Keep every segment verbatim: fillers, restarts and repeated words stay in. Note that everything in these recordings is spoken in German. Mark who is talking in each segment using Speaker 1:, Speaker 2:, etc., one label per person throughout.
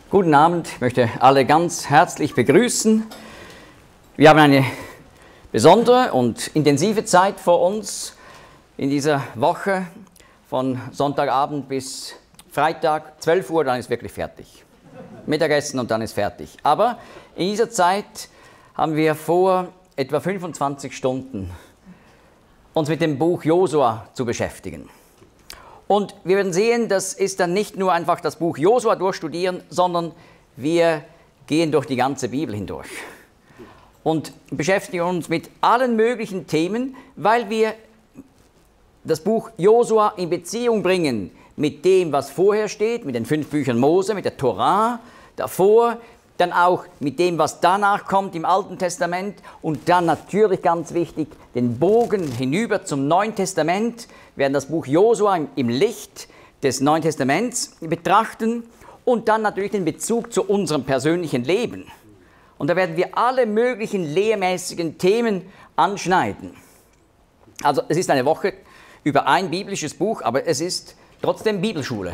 Speaker 1: Guten Abend, ich möchte alle ganz herzlich begrüßen. Wir haben eine besondere und intensive Zeit vor uns in dieser Woche von Sonntagabend bis Freitag, zwölf Uhr, dann ist wirklich fertig. Mittagessen und dann ist fertig. Aber in dieser Zeit haben wir vor, etwa fünfundzwanzig Stunden uns mit dem Buch Josua zu beschäftigen. Und wir werden sehen, das ist dann nicht nur einfach das Buch Josua durchstudieren, sondern wir gehen durch die ganze Bibel hindurch und beschäftigen uns mit allen möglichen Themen, weil wir das Buch Josua in Beziehung bringen mit dem, was vorher steht, mit den fünf Büchern Mose, mit der Torah davor, dann auch mit dem, was danach kommt im Alten Testament und dann natürlich ganz wichtig, den Bogen hinüber zum Neuen Testament. Wir werden das Buch Josua im, im Licht des Neuen Testaments betrachten und dann natürlich den Bezug zu unserem persönlichen Leben. Und da werden wir alle möglichen lehrmäßigen Themen anschneiden. Also es ist eine Woche über ein biblisches Buch, aber es ist trotzdem Bibelschule.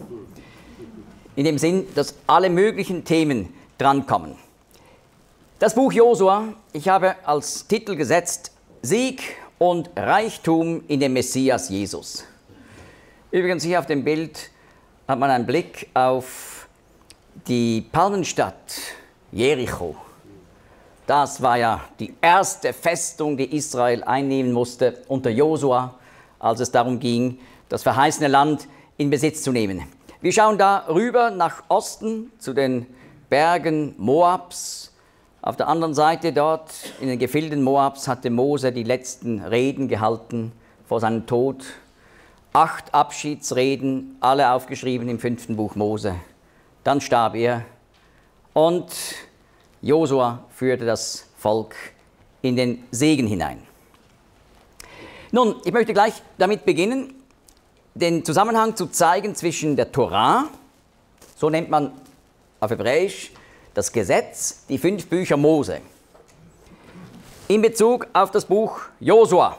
Speaker 1: In dem Sinn, dass alle möglichen Themen drankommen. Das Buch Josua, ich habe als Titel gesetzt, Sieg und Reichtum in dem Messias Jesus. Übrigens hier auf dem Bild hat man einen Blick auf die Palmenstadt Jericho. Das war ja die erste Festung, die Israel einnehmen musste unter Josua, als es darum ging, das verheißene Land in Besitz zu nehmen. Wir schauen da rüber nach Osten zu den Bergen Moabs. Auf der anderen Seite dort in den Gefilden Moabs hatte Mose die letzten Reden gehalten vor seinem Tod. Acht Abschiedsreden, alle aufgeschrieben im fünften Buch Mose. Dann starb er und Josua führte das Volk in den Segen hinein. Nun, ich möchte gleich damit beginnen, den Zusammenhang zu zeigen zwischen der Torah, so nennt man auf Hebräisch das Gesetz, die fünf Bücher Mose, in Bezug auf das Buch Josua.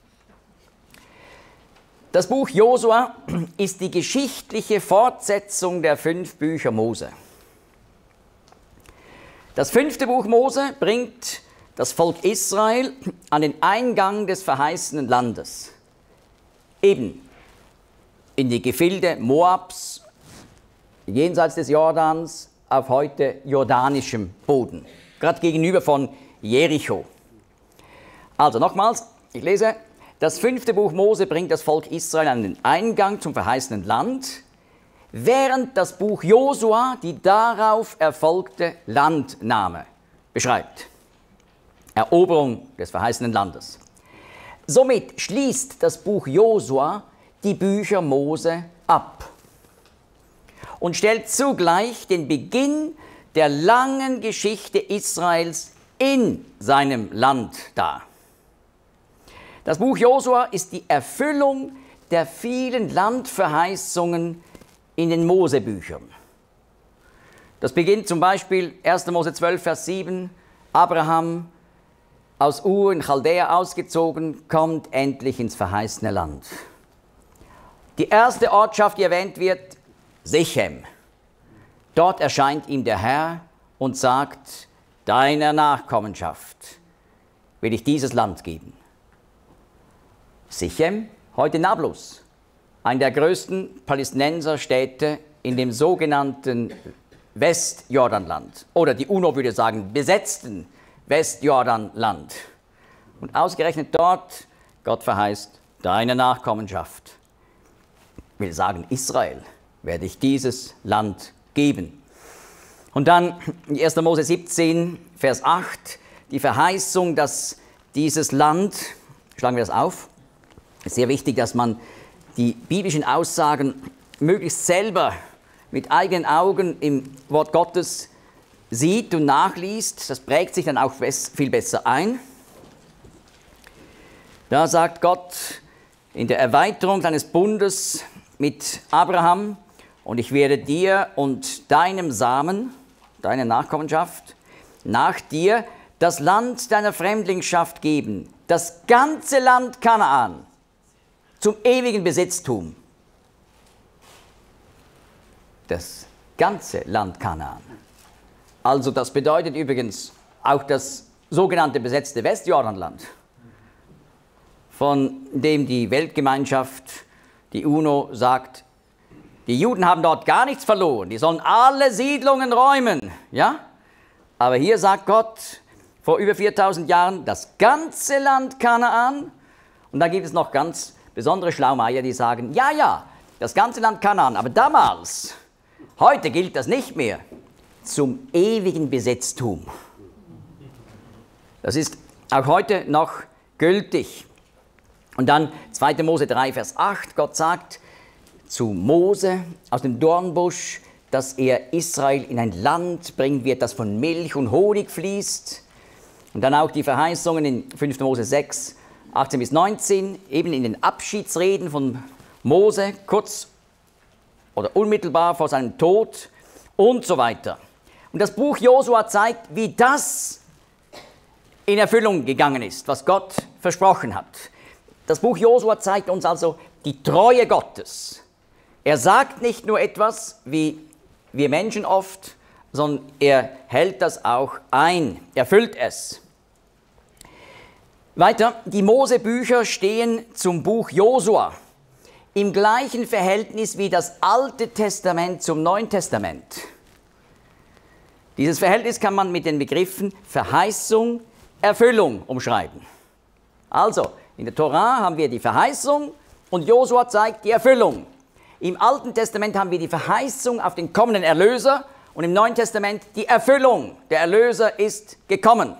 Speaker 1: Das Buch Josua ist die geschichtliche Fortsetzung der fünf Bücher Mose. Das fünfte Buch Mose bringt das Volk Israel an den Eingang des verheißenen Landes, eben in die Gefilde Moabs, jenseits des Jordans, auf heute jordanischem Boden, gerade gegenüber von Jericho. Also nochmals, ich lese, das fünfte Buch Mose bringt das Volk Israel an den Eingang zum verheißenen Land, während das Buch Josua die darauf erfolgte Landnahme beschreibt. Eroberung des verheißenen Landes. Somit schließt das Buch Josua die Bücher Mose ab und stellt zugleich den Beginn der langen Geschichte Israels in seinem Land dar. Das Buch Josua ist die Erfüllung der vielen Landverheißungen in den Mosebüchern. Das beginnt zum Beispiel erster Mose zwölf, Vers sieben, Abraham, aus Ur in Chaldea ausgezogen, kommt endlich ins verheißene Land. Die erste Ortschaft, die erwähnt wird, Sichem. Dort erscheint ihm der Herr und sagt, deiner Nachkommenschaft will ich dieses Land geben. Sichem, heute Nablus, eine der größten Palästinenserstädte in dem sogenannten Westjordanland oder die UNO würde sagen besetzten Westjordanland. Und ausgerechnet dort, Gott verheißt, deine Nachkommenschaft will sagen, Israel werde ich dieses Land geben. Und dann in erster Mose siebzehn, Vers acht, die Verheißung, dass dieses Land, schlagen wir das auf, ist sehr wichtig, dass man die biblischen Aussagen möglichst selber mit eigenen Augen im Wort Gottes sieht und nachliest. Das prägt sich dann auch viel besser ein. Da sagt Gott in der Erweiterung seines Bundes mit Abraham, und ich werde dir und deinem Samen, deiner Nachkommenschaft, nach dir das Land deiner Fremdlingsschaft geben, das ganze Land Kanaan, zum ewigen Besitztum. Das ganze Land Kanaan. Also das bedeutet übrigens auch das sogenannte besetzte Westjordanland, von dem die Weltgemeinschaft, die UNO, sagt, die Juden haben dort gar nichts verloren, die sollen alle Siedlungen räumen. Ja? Aber hier sagt Gott vor über viertausend Jahren das ganze Land Kanaan. Und da gibt es noch ganz besondere Schlaumeier, die sagen, ja, ja, das ganze Land Kanaan, aber damals, heute gilt das nicht mehr, zum ewigen Besitztum. Das ist auch heute noch gültig. Und dann zweiter Mose drei, Vers acht, Gott sagt zu Mose aus dem Dornbusch, dass er Israel in ein Land bringen wird, das von Milch und Honig fließt. Und dann auch die Verheißungen in fünfter Mose sechs, achtzehn bis neunzehn, eben in den Abschiedsreden von Mose, kurz oder unmittelbar vor seinem Tod und so weiter. Und das Buch Josua zeigt, wie das in Erfüllung gegangen ist, was Gott versprochen hat. Das Buch Josua zeigt uns also die Treue Gottes. Er sagt nicht nur etwas, wie wir Menschen oft, sondern er hält das auch ein, erfüllt es. Weiter, die Mosebücher stehen zum Buch Josua im gleichen Verhältnis wie das Alte Testament zum Neuen Testament. Dieses Verhältnis kann man mit den Begriffen Verheißung, Erfüllung umschreiben. Also, in der Tora haben wir die Verheißung und Josua zeigt die Erfüllung. Im Alten Testament haben wir die Verheißung auf den kommenden Erlöser und im Neuen Testament die Erfüllung. Der Erlöser ist gekommen.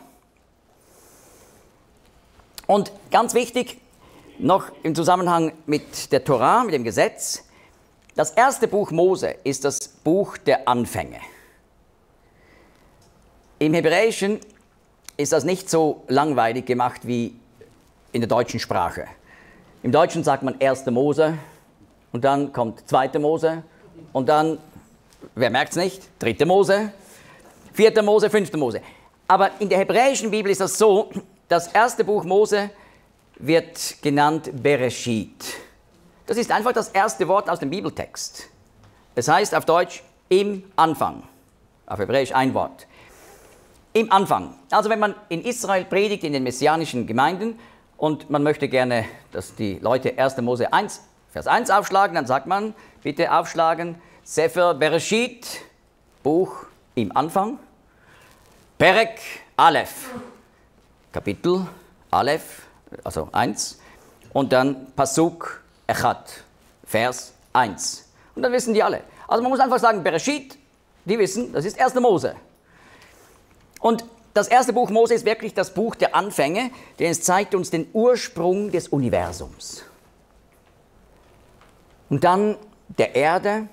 Speaker 1: Und ganz wichtig, noch im Zusammenhang mit der Tora, mit dem Gesetz, das erste Buch Mose ist das Buch der Anfänge. Im Hebräischen ist das nicht so langweilig gemacht wie in der deutschen Sprache. Im Deutschen sagt man erster Mose und dann kommt zweiter Mose und dann, wer merkt es nicht, dritter Mose, vierter Mose, fünfter Mose. Aber in der hebräischen Bibel ist das so, das erste Buch Mose wird genannt Bereshit. Das ist einfach das erste Wort aus dem Bibeltext. Es heißt auf Deutsch im Anfang, auf Hebräisch ein Wort. Im Anfang. Also wenn man in Israel predigt, in den messianischen Gemeinden, und man möchte gerne, dass die Leute erster Mose eins, Vers eins aufschlagen, dann sagt man, bitte aufschlagen, Sefer Bereshit, Buch im Anfang, Perek Aleph, Kapitel Aleph, also eins, und dann Pasuk Echad, Vers eins. Und dann wissen die alle. Also man muss einfach sagen, Bereshit, die wissen, das ist erster Mose. Und das erste Buch Mose ist wirklich das Buch der Anfänge, denn es zeigt uns den Ursprung des Universums. Und dann der Erde,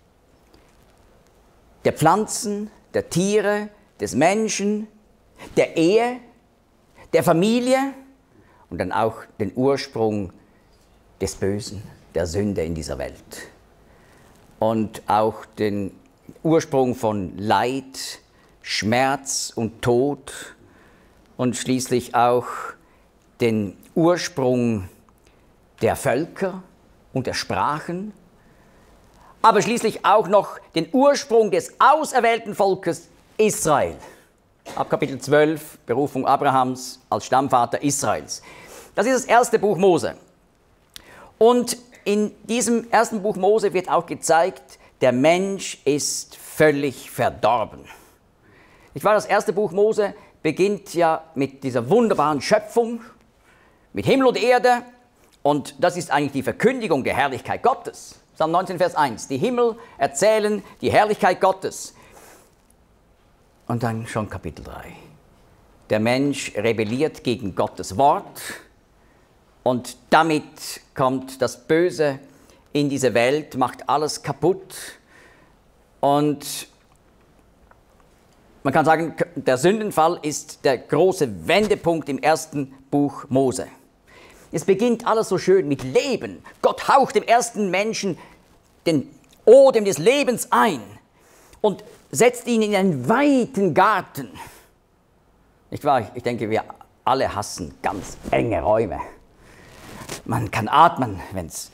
Speaker 1: der Pflanzen, der Tiere, des Menschen, der Ehe, der Familie und dann auch den Ursprung des Bösen, der Sünde in dieser Welt. Und auch den Ursprung von Leid, Schmerz und Tod und schließlich auch den Ursprung der Völker und der Sprachen, aber schließlich auch noch den Ursprung des auserwählten Volkes Israel. Ab Kapitel zwölf, Berufung Abrahams als Stammvater Israels. Das ist das erste Buch Mose. Und in diesem ersten Buch Mose wird auch gezeigt, der Mensch ist völlig verdorben. Ich weiß, das erste Buch Mose beginnt ja mit dieser wunderbaren Schöpfung, mit Himmel und Erde, und das ist eigentlich die Verkündigung der Herrlichkeit Gottes. Psalm neunzehn, Vers eins, die Himmel erzählen die Herrlichkeit Gottes. Und dann schon Kapitel drei. Der Mensch rebelliert gegen Gottes Wort und damit kommt das Böse in diese Welt, macht alles kaputt und man kann sagen, der Sündenfall ist der große Wendepunkt im ersten Buch Mose. Es beginnt alles so schön mit Leben. Gott haucht dem ersten Menschen den Odem des Lebens ein und setzt ihn in einen weiten Garten. Nicht wahr? Ich denke, wir alle hassen ganz enge Räume. Man kann atmen, wenn es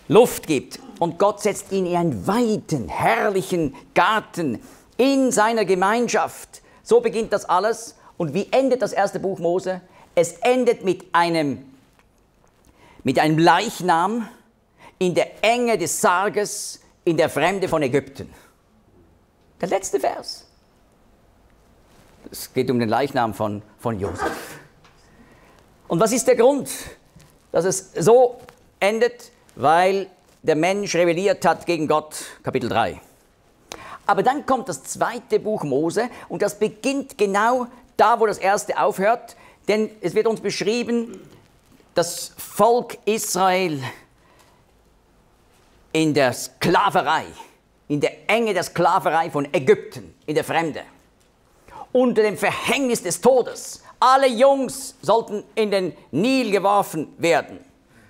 Speaker 1: Luft gibt. Und Gott setzt ihn in einen weiten, herrlichen Garten in seiner Gemeinschaft. So beginnt das alles. Und wie endet das erste Buch Mose? Es endet mit einem, mit einem Leichnam in der Enge des Sarges, in der Fremde von Ägypten. Der letzte Vers. Es geht um den Leichnam von, von Josef. Und was ist der Grund, dass es so endet? Weil der Mensch rebelliert hat gegen Gott, Kapitel drei. Aber dann kommt das zweite Buch Mose und das beginnt genau da, wo das erste aufhört. Denn es wird uns beschrieben, das Volk Israel in der Sklaverei, in der Enge der Sklaverei von Ägypten, in der Fremde, unter dem Verhängnis des Todes. Alle Jungs sollten in den Nil geworfen werden.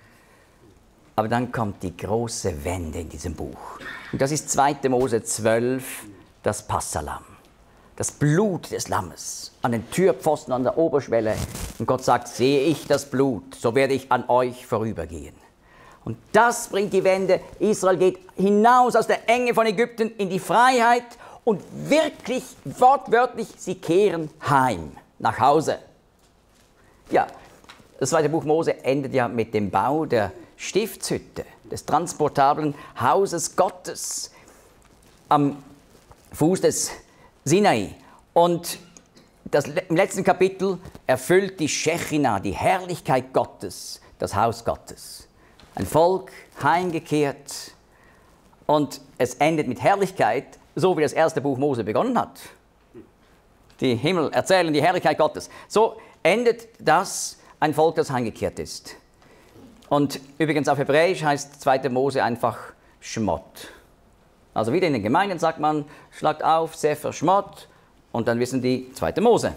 Speaker 1: Aber dann kommt die große Wende in diesem Buch. Und das ist zweite Mose zwölf, das Passahlamm. Das Blut des Lammes an den Türpfosten, an der Oberschwelle. Und Gott sagt, sehe ich das Blut, so werde ich an euch vorübergehen. Und das bringt die Wende. Israel geht hinaus aus der Enge von Ägypten in die Freiheit und wirklich, wortwörtlich, sie kehren heim, nach Hause. Ja, das zweite Buch Mose endet ja mit dem Bau der Stiftshütte, des transportablen Hauses Gottes am Fuß des Sinai. Und das, im letzten Kapitel erfüllt die Schechina, die Herrlichkeit Gottes, das Haus Gottes. Ein Volk heimgekehrt und es endet mit Herrlichkeit, so wie das erste Buch Mose begonnen hat. Die Himmel erzählen die Herrlichkeit Gottes. So endet das, ein Volk, das heimgekehrt ist. Und übrigens auf Hebräisch heißt zweite Mose einfach Schmott. Also wieder in den Gemeinden sagt man, schlagt auf, Sefer Schmott, und dann wissen die zweite Mose.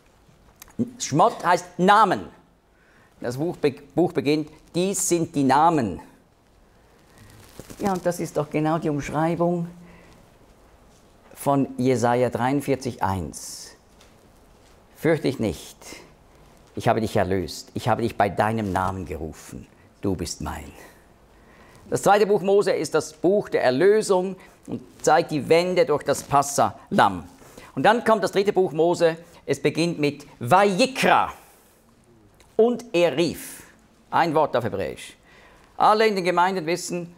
Speaker 1: Schmott heißt Namen. Das Buch, Buch beginnt, dies sind die Namen. Ja, und das ist doch genau die Umschreibung von Jesaja dreiundvierzig, eins. Fürchte dich nicht, ich habe dich erlöst, ich habe dich bei deinem Namen gerufen, du bist mein. Das zweite Buch Mose ist das Buch der Erlösung und zeigt die Wende durch das Passahlamm. Und dann kommt das dritte Buch Mose, es beginnt mit Vayikra. Und er rief. Ein Wort auf Hebräisch. Alle in den Gemeinden wissen,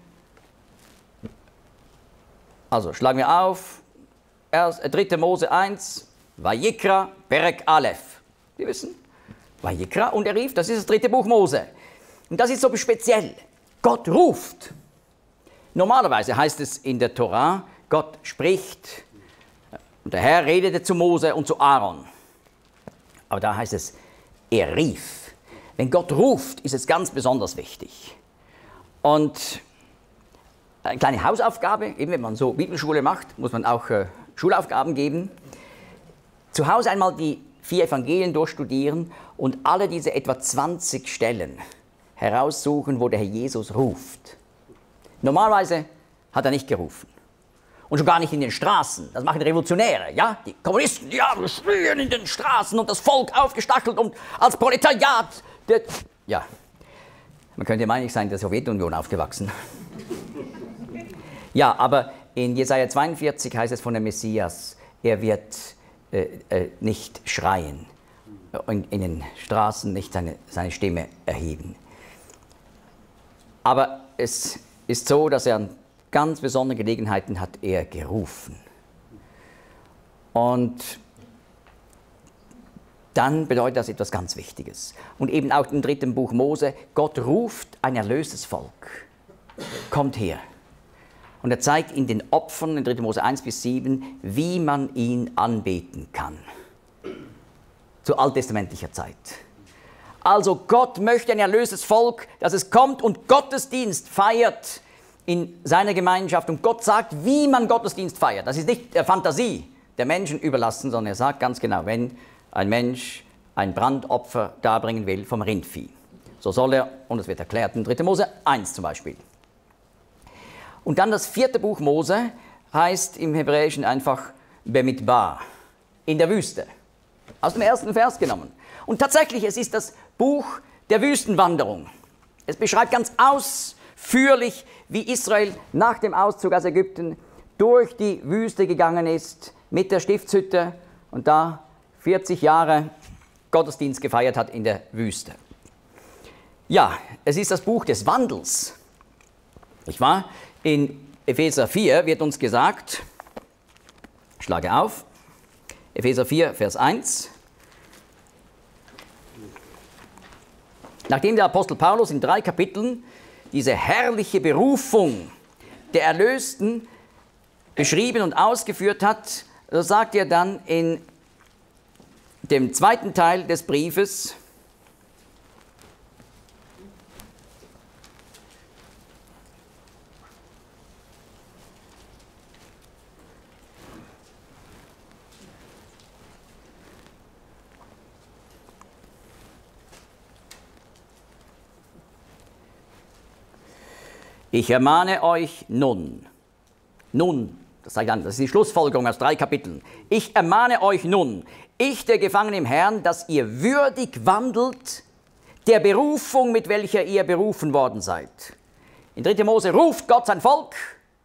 Speaker 1: also schlagen wir auf, dritte Mose eins, Vayikra, Perek Aleph. Sie wissen, Vayikra und er rief, das ist das dritte Buch Mose. Und das ist so speziell. Gott ruft. Normalerweise heißt es in der Tora, Gott spricht, und der Herr redete zu Mose und zu Aaron. Aber da heißt es, er rief. Wenn Gott ruft, ist es ganz besonders wichtig. Und eine kleine Hausaufgabe, eben wenn man so Bibelschule macht, muss man auch äh, Schulaufgaben geben. Zu Hause einmal die vier Evangelien durchstudieren und alle diese etwa zwanzig Stellen heraussuchen, wo der Herr Jesus ruft. Normalerweise hat er nicht gerufen. Und schon gar nicht in den Straßen. Das machen die Revolutionäre, ja? Die Kommunisten, ja, wir schreien in den Straßen und das Volk aufgestachelt und als Proletariat. Der, ja, man könnte meinen, ich sei in der Sowjetunion aufgewachsen. Ja, aber in Jesaja zweiundvierzig heißt es von dem Messias, er wird äh, äh, nicht schreien, in, in den Straßen nicht seine, seine Stimme erheben. Aber es ist so, dass er an ganz besonderen Gelegenheiten hat er gerufen. Und dann bedeutet das etwas ganz Wichtiges. Und eben auch im dritten Buch Mose, Gott ruft ein erlöstes Volk. Kommt her. Und er zeigt in den Opfern, in dritten Mose eins bis sieben, wie man ihn anbeten kann. Zu alttestamentlicher Zeit. Also Gott möchte ein erlöstes Volk, dass es kommt und Gottesdienst feiert in seiner Gemeinschaft. Und Gott sagt, wie man Gottesdienst feiert. Das ist nicht der Fantasie der Menschen überlassen, sondern er sagt ganz genau, wenn ein Mensch ein Brandopfer darbringen will vom Rindvieh. So soll er, und es wird erklärt in dritten Mose eins zum Beispiel. Und dann das vierte Buch Mose heißt im Hebräischen einfach Bemidbar, in der Wüste. Aus dem ersten Vers genommen. Und tatsächlich, es ist das Buch der Wüstenwanderung. Es beschreibt ganz ausführlich ausführlich, wie Israel nach dem Auszug aus Ägypten durch die Wüste gegangen ist mit der Stiftshütte und da vierzig Jahre Gottesdienst gefeiert hat in der Wüste. Ja, es ist das Buch des Wandels. Nicht wahr? In Epheser vier wird uns gesagt, ich schlage auf, Epheser vier, Vers eins. Nachdem der Apostel Paulus in drei Kapiteln diese herrliche Berufung der Erlösten beschrieben und ausgeführt hat, so sagt er dann in dem zweiten Teil des Briefes, ich ermahne euch nun, nun, das sagt dann, das ist die Schlussfolgerung aus drei Kapiteln. Ich ermahne euch nun, ich, der Gefangene im Herrn, dass ihr würdig wandelt der Berufung, mit welcher ihr berufen worden seid. In dritter Mose ruft Gott sein Volk.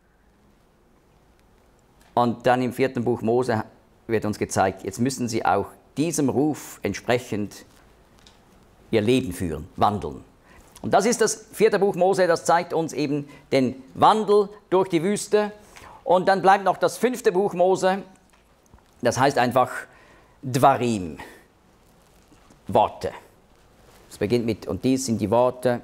Speaker 1: Und dann im vierten Buch Mose wird uns gezeigt, jetzt müssen sie auch diesem Ruf entsprechend ihr Leben führen, wandeln. Und das ist das vierte Buch Mose, das zeigt uns eben den Wandel durch die Wüste. Und dann bleibt noch das fünfte Buch Mose, das heißt einfach Dvarim, Worte. Es beginnt mit, und dies sind die Worte,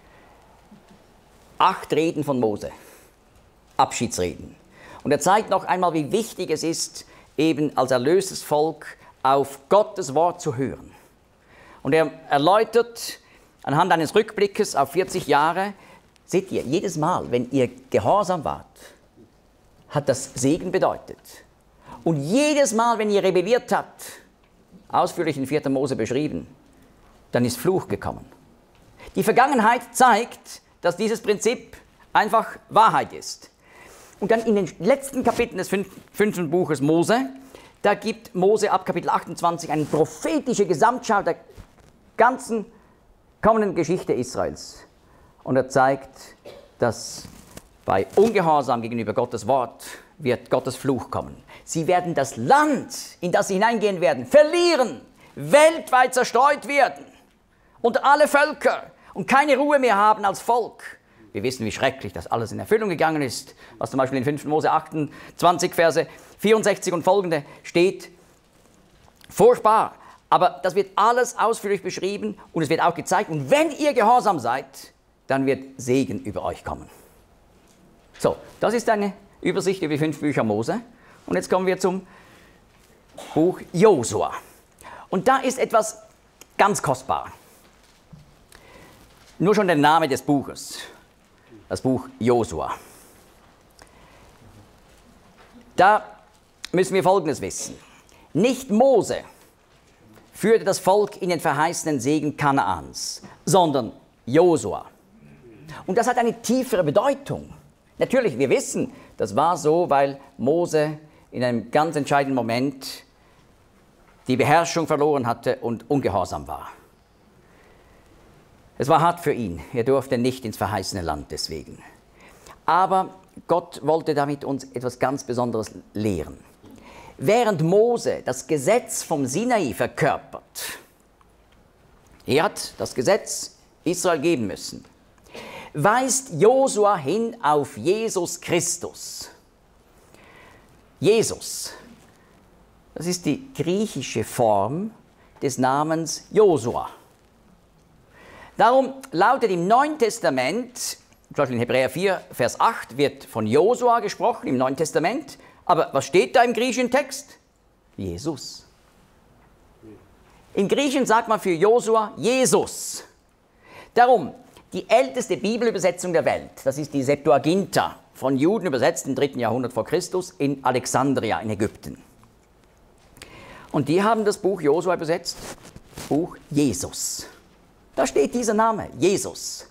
Speaker 1: acht Reden von Mose, Abschiedsreden. Und er zeigt noch einmal, wie wichtig es ist, eben als erlöstes Volk auf Gottes Wort zu hören. Und er erläutert anhand eines Rückblickes auf vierzig Jahre, seht ihr, jedes Mal, wenn ihr gehorsam wart, hat das Segen bedeutet. Und jedes Mal, wenn ihr rebelliert habt, ausführlich in vierter Mose beschrieben, dann ist Fluch gekommen. Die Vergangenheit zeigt, dass dieses Prinzip einfach Wahrheit ist. Und dann in den letzten Kapiteln des fünften Buches Mose, da gibt Mose ab Kapitel achtundzwanzig eine prophetische Gesamtschau der ganzen kommenden Geschichte Israels. Und er zeigt, dass bei Ungehorsam gegenüber Gottes Wort wird Gottes Fluch kommen. Sie werden das Land, in das sie hineingehen werden, verlieren, weltweit zerstreut werden unter alle Völker und keine Ruhe mehr haben als Volk. Wir wissen, wie schrecklich das alles in Erfüllung gegangen ist, was zum Beispiel in fünften Mose achtundzwanzig, Verse vierundsechzig und folgende steht. Furchtbar. Aber das wird alles ausführlich beschrieben und es wird auch gezeigt. Und wenn ihr gehorsam seid, dann wird Segen über euch kommen. So, das ist eine Übersicht über die fünf Bücher Mose. Und jetzt kommen wir zum Buch Josua. Und da ist etwas ganz kostbar. Nur schon der Name des Buches. Das Buch Josua. Da müssen wir Folgendes wissen. Nicht Mose führte das Volk in den verheißenen Segen Kanaans, sondern Josua. Und das hat eine tiefere Bedeutung. Natürlich, wir wissen, das war so, weil Mose in einem ganz entscheidenden Moment die Beherrschung verloren hatte und ungehorsam war. Es war hart für ihn, er durfte nicht ins verheißene Land deswegen. Aber Gott wollte damit uns etwas ganz Besonderes lehren. Während Mose das Gesetz vom Sinai verkörpert, er hat das Gesetz Israel geben müssen, weist Josua hin auf Jesus Christus. Jesus, das ist die griechische Form des Namens Josua. Darum lautet im Neuen Testament, zum Beispiel in Hebräer vier, Vers acht, wird von Josua gesprochen im Neuen Testament. Aber was steht da im griechischen Text? Jesus. Im Griechischen sagt man für Josua Jesus. Darum, die älteste Bibelübersetzung der Welt, das ist die Septuaginta, von Juden übersetzt im dritten Jahrhundert vor Christus in Alexandria in Ägypten. Und die haben das Buch Josua übersetzt, Buch Jesus. Da steht dieser Name, Jesus.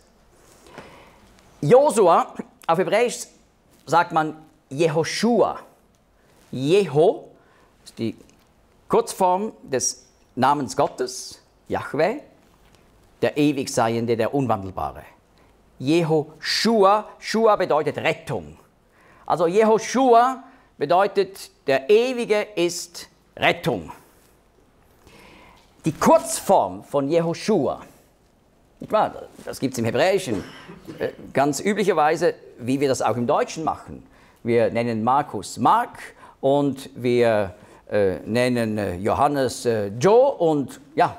Speaker 1: Josua, auf Hebräisch sagt man Jehoshua. Jeho ist die Kurzform des Namens Gottes, Jahwe, der ewig Seiende, der Unwandelbare. Jehoshua. Shua bedeutet Rettung. Also Jehoshua bedeutet, der Ewige ist Rettung. Die Kurzform von Jehoshua, das gibt es im Hebräischen, ganz üblicherweise, wie wir das auch im Deutschen machen. Wir nennen Markus Mark und wir äh, nennen äh, Johannes äh, Joe und ja,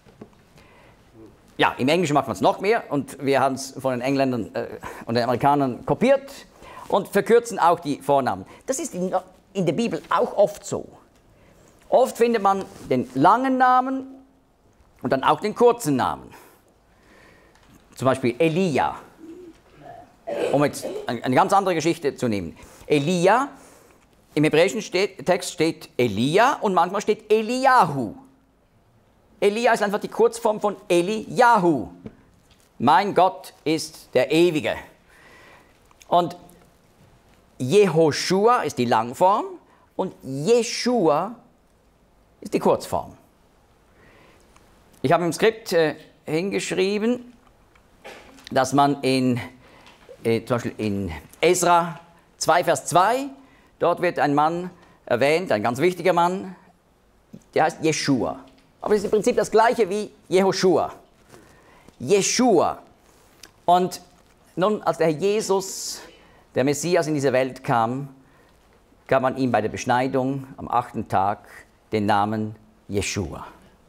Speaker 1: ja, im Englischen macht man es noch mehr und wir haben es von den Engländern äh, und den Amerikanern kopiert und verkürzen auch die Vornamen. Das ist in, in der Bibel auch oft so. Oft findet man den langen Namen und dann auch den kurzen Namen. Zum Beispiel Elia, um jetzt eine ganz andere Geschichte zu nehmen. Elia, im hebräischen steht, Text steht Elia und manchmal steht Eliyahu. Elia ist einfach die Kurzform von Eliyahu. Mein Gott ist der Ewige. Und Jehoshua ist die Langform und Jeshua ist die Kurzform. Ich habe im Skript äh, hingeschrieben, dass man in, äh, zum Beispiel in Esra zwei, Vers zwei, dort wird ein Mann erwähnt, ein ganz wichtiger Mann, der heißt Jeschua. Aber es ist im Prinzip das gleiche wie Jehoshua. Jeschua. Und nun, als der Herr Jesus, der Messias, in diese Welt kam, gab man ihm bei der Beschneidung am achten Tag den Namen Jeschua.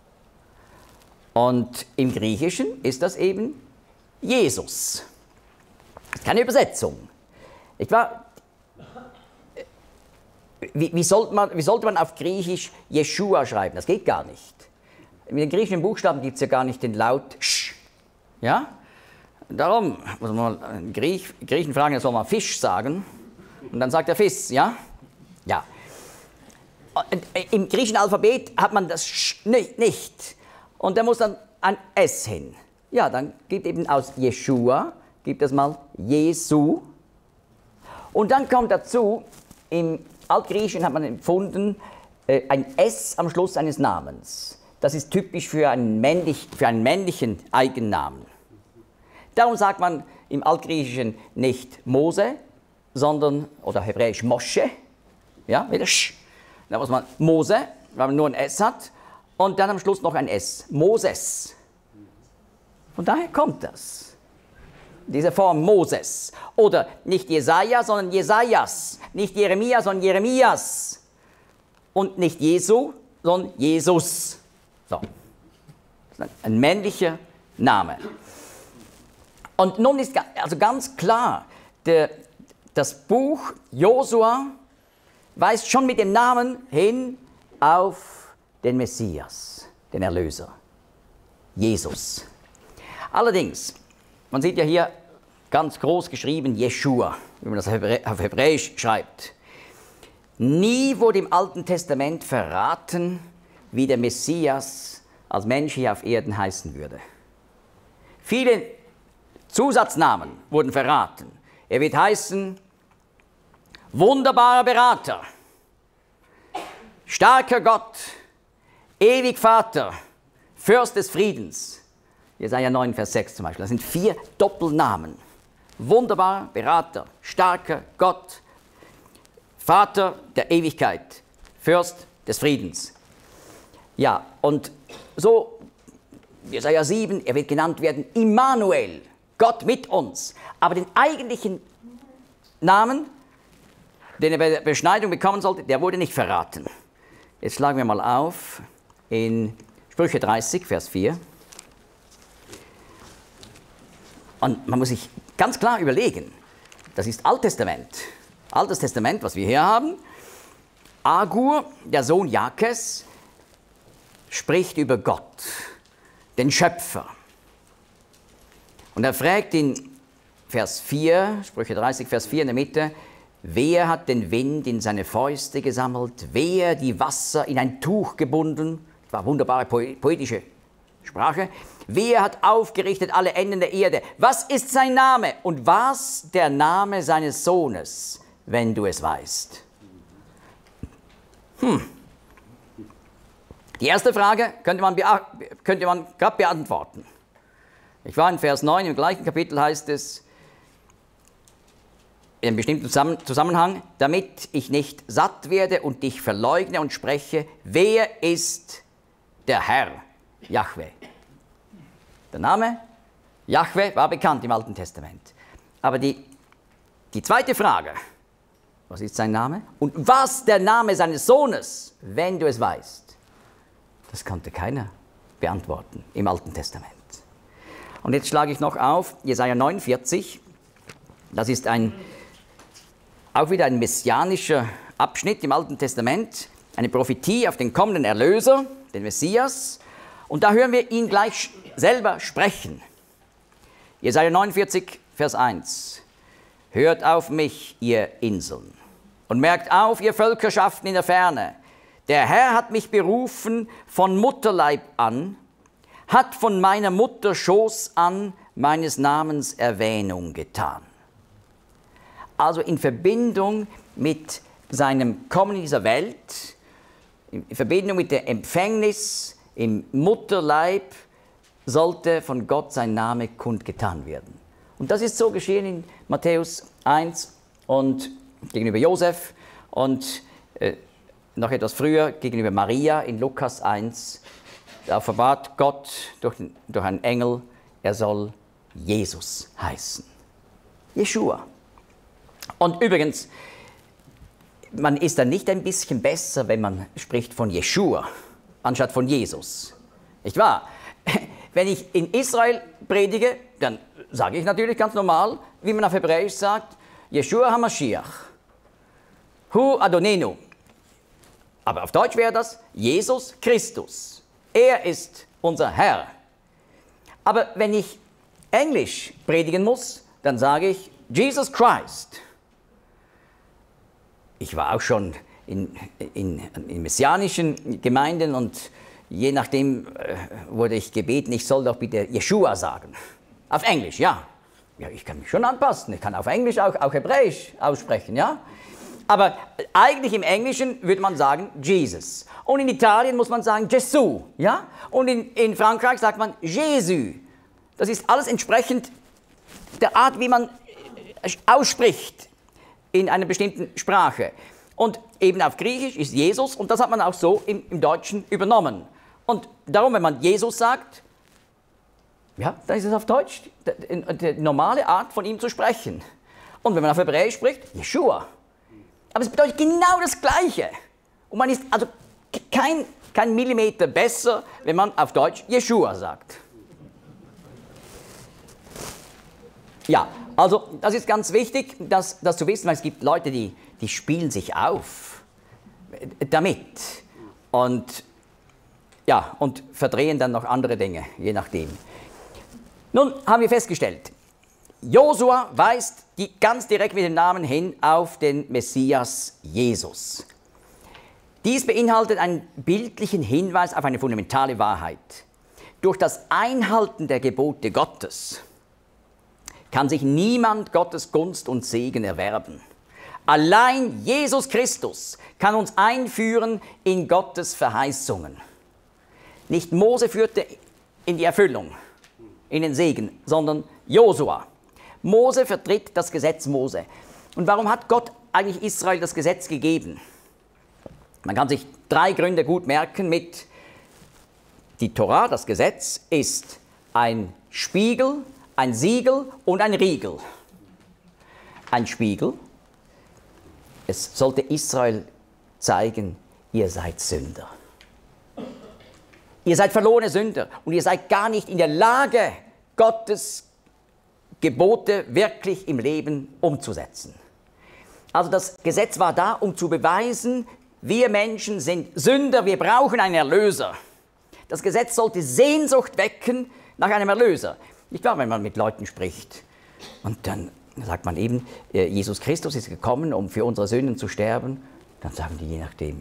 Speaker 1: Und im Griechischen ist das eben Jesus. Das ist keine Übersetzung. Ich war, wie, wie, sollte man, wie sollte man auf Griechisch Jeschua schreiben? Das geht gar nicht. Mit den griechischen Buchstaben gibt es ja gar nicht den Laut Sch. Ja? Darum muss man mal einen Griech, Griechen fragen, er soll mal Fisch sagen. Und dann sagt er Fisch, ja? Ja. Im griechischen Alphabet hat man das Sch nicht. Und da muss dann ein S hin. Ja, dann gibt eben aus Jeschua, gibt es mal Jesu. Und dann kommt dazu, im Altgriechischen hat man empfunden, ein S am Schluss eines Namens. Das ist typisch für einen, männlich, für einen männlichen Eigennamen. Darum sagt man im Altgriechischen nicht Mose, sondern, oder hebräisch Mosche, ja, wieder Sch. Da muss man Mose, weil man nur ein S hat, und dann am Schluss noch ein S, Moses. Von daher kommt das, diese Form Moses. Oder nicht Jesaja, sondern Jesajas, nicht Jeremia, sondern Jeremias. Und nicht Jesu, sondern Jesus. So. Das ist ein männlicher Name. Und nun ist also ganz klar, der, das Buch Josua weist schon mit dem Namen hin auf den Messias, den Erlöser, Jesus. Allerdings, man sieht ja hier ganz groß geschrieben Jeschua, wie man das auf Hebräisch schreibt. Nie wurde im Alten Testament verraten, wie der Messias als Mensch hier auf Erden heißen würde. Viele Zusatznamen wurden verraten. Er wird heißen wunderbarer Berater, starker Gott, ewig Vater, Fürst des Friedens. Jesaja neun, Vers sechs zum Beispiel. Das sind vier Doppelnamen. Wunderbarer Berater, starker Gott, Vater der Ewigkeit, Fürst des Friedens. Ja, und so, Jesaja sieben, er wird genannt werden Immanuel, Gott mit uns. Aber den eigentlichen Namen, den er bei der Beschneidung bekommen sollte, der wurde nicht verraten. Jetzt schlagen wir mal auf in Sprüche dreißig, Vers vier. Und man muss sich ganz klar überlegen, das ist Alttestament. Altes Testament, was wir hier haben. Agur, der Sohn Jakes, spricht über Gott, den Schöpfer. Und er fragt in Vers vier, Sprüche dreißig, Vers vier in der Mitte, wer hat den Wind in seine Fäuste gesammelt, wer die Wasser in ein Tuch gebunden, das war wunderbare poetische Sprache, wer hat aufgerichtet alle Enden der Erde, was ist sein Name und was der Name seines Sohnes, wenn du es weißt? Hm. Die erste Frage könnte man, könnte man gerade beantworten. Ich war in Vers neun, im gleichen Kapitel heißt es, in einem bestimmten Zusammenhang, damit ich nicht satt werde und dich verleugne und spreche, wer ist der Herr, Jahwe? Der Name Jahwe war bekannt im Alten Testament. Aber die, die zweite Frage, was ist sein Name? Und was der Name seines Sohnes, wenn du es weißt, das konnte keiner beantworten im Alten Testament. Und jetzt schlage ich noch auf, Jesaja neunundvierzig, das ist ein, auch wieder ein messianischer Abschnitt im Alten Testament, eine Prophetie auf den kommenden Erlöser, den Messias. Und da hören wir ihn gleich selber sprechen. Jesaja neunundvierzig, Vers eins. Hört auf mich, ihr Inseln, und merkt auf, ihr Völkerschaften in der Ferne. Der Herr hat mich berufen von Mutterleib an, hat von meiner Mutter Schoß an meines Namens Erwähnung getan. Also in Verbindung mit seinem Kommen in dieser Welt, in Verbindung mit der Empfängnis im Mutterleib, sollte von Gott sein Name kundgetan werden. Und das ist so geschehen in Matthäus eins und gegenüber Josef und äh, noch etwas früher gegenüber Maria in Lukas eins. Da offenbart Gott durch, durch einen Engel, er soll Jesus heißen. Jeschua. Und übrigens, man ist dann nicht ein bisschen besser, wenn man spricht von Jeschua, anstatt von Jesus. Nicht wahr? Wenn ich in Israel predige, dann sage ich natürlich ganz normal, wie man auf Hebräisch sagt, Jeschua HaMashiach, Hu Adonenu. Aber auf Deutsch wäre das Jesus Christus. Er ist unser Herr. Aber wenn ich Englisch predigen muss, dann sage ich Jesus Christ. Ich war auch schon in, in, in messianischen Gemeinden und je nachdem äh, wurde ich gebeten, ich soll doch bitte Jeschua sagen. Auf Englisch, ja. Ja, ich kann mich schon anpassen. Ich kann auf Englisch auch, auch Hebräisch aussprechen, ja. Aber eigentlich im Englischen würde man sagen Jesus. Und in Italien muss man sagen Gesù, ja. Und in, in Frankreich sagt man Jésus. Das ist alles entsprechend der Art, wie man ausspricht in einer bestimmten Sprache. Und eben auf Griechisch ist Jesus und das hat man auch so im, im Deutschen übernommen. Und darum, wenn man Jesus sagt, ja, dann ist es auf Deutsch die, die normale Art von ihm zu sprechen. Und wenn man auf Hebräisch spricht, Jeschua. Aber es bedeutet genau das Gleiche. Und man ist also kein, kein Millimeter besser, wenn man auf Deutsch Jeschua sagt. Ja, also das ist ganz wichtig, das, das zu wissen, weil es gibt Leute, die, die spielen sich auf damit und, ja, und verdrehen dann noch andere Dinge, je nachdem. Nun haben wir festgestellt, Josua weist die, ganz direkt mit dem Namen hin auf den Messias Jesus. Dies beinhaltet einen bildlichen Hinweis auf eine fundamentale Wahrheit. Durch das Einhalten der Gebote Gottes kann sich niemand Gottes Gunst und Segen erwerben. Allein Jesus Christus kann uns einführen in Gottes Verheißungen. Nicht Mose führte in die Erfüllung, in den Segen, sondern Josua. Mose vertritt das Gesetz Mose. Und warum hat Gott eigentlich Israel das Gesetz gegeben? Man kann sich drei Gründe gut merken mit, die Torah, das Gesetz, ist ein Spiegel, ein Siegel und ein Riegel. Ein Spiegel. Es sollte Israel zeigen, ihr seid Sünder. Ihr seid verlorene Sünder und ihr seid gar nicht in der Lage, Gottes Gebote wirklich im Leben umzusetzen. Also das Gesetz war da, um zu beweisen, wir Menschen sind Sünder, wir brauchen einen Erlöser. Das Gesetz sollte Sehnsucht wecken nach einem Erlöser. Nicht wahr, wenn man mit Leuten spricht und dann sagt man eben, Jesus Christus ist gekommen, um für unsere Sünden zu sterben, dann sagen die je nachdem,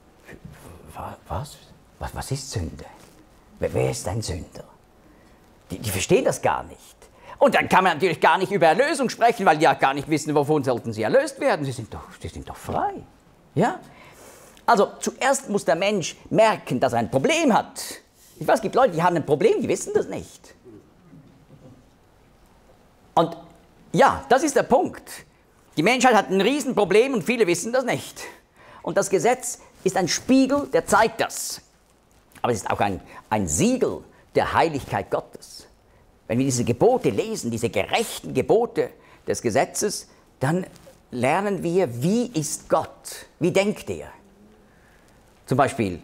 Speaker 1: was? Was, was ist Sünde? Wer, wer ist ein Sünder? Die, die verstehen das gar nicht. Und dann kann man natürlich gar nicht über Erlösung sprechen, weil die ja gar nicht wissen, wovon sollten sie erlöst werden. Sie sind doch, sie sind doch frei. Ja? Also zuerst muss der Mensch merken, dass er ein Problem hat. Ich weiß, es gibt Leute, die haben ein Problem, die wissen das nicht. Und ja, das ist der Punkt. Die Menschheit hat ein Riesenproblem und viele wissen das nicht. Und das Gesetz ist ein Spiegel, der zeigt das. Aber es ist auch ein, ein Siegel der Heiligkeit Gottes. Wenn wir diese Gebote lesen, diese gerechten Gebote des Gesetzes, dann lernen wir, wie ist Gott? Wie denkt er? Zum Beispiel,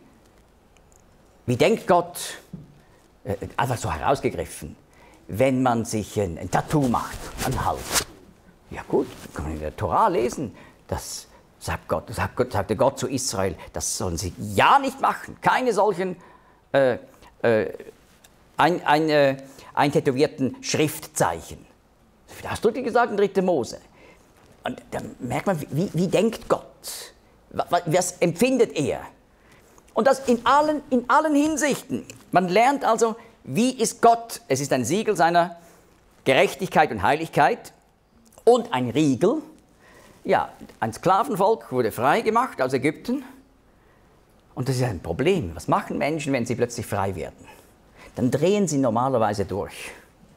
Speaker 1: wie denkt Gott? Äh, einfach so herausgegriffen, wenn man sich ein, ein Tattoo macht am Hals. Ja gut, kann man in der Tora lesen, das sagt Gott, sagt Gott, sagte Gott zu Israel, das sollen sie ja nicht machen, keine solchen äh, äh, ein, ein, äh, eintätowierten Schriftzeichen. Das wird ausdrücklich gesagt in dritter Mose. Und da merkt man, wie, wie denkt Gott? Was, was empfindet er? Und das in allen, in allen Hinsichten. Man lernt also, wie ist Gott? Es ist ein Siegel seiner Gerechtigkeit und Heiligkeit und ein Riegel. Ja, ein Sklavenvolk wurde frei gemacht aus Ägypten. Und das ist ein Problem. Was machen Menschen, wenn sie plötzlich frei werden? Dann drehen sie normalerweise durch.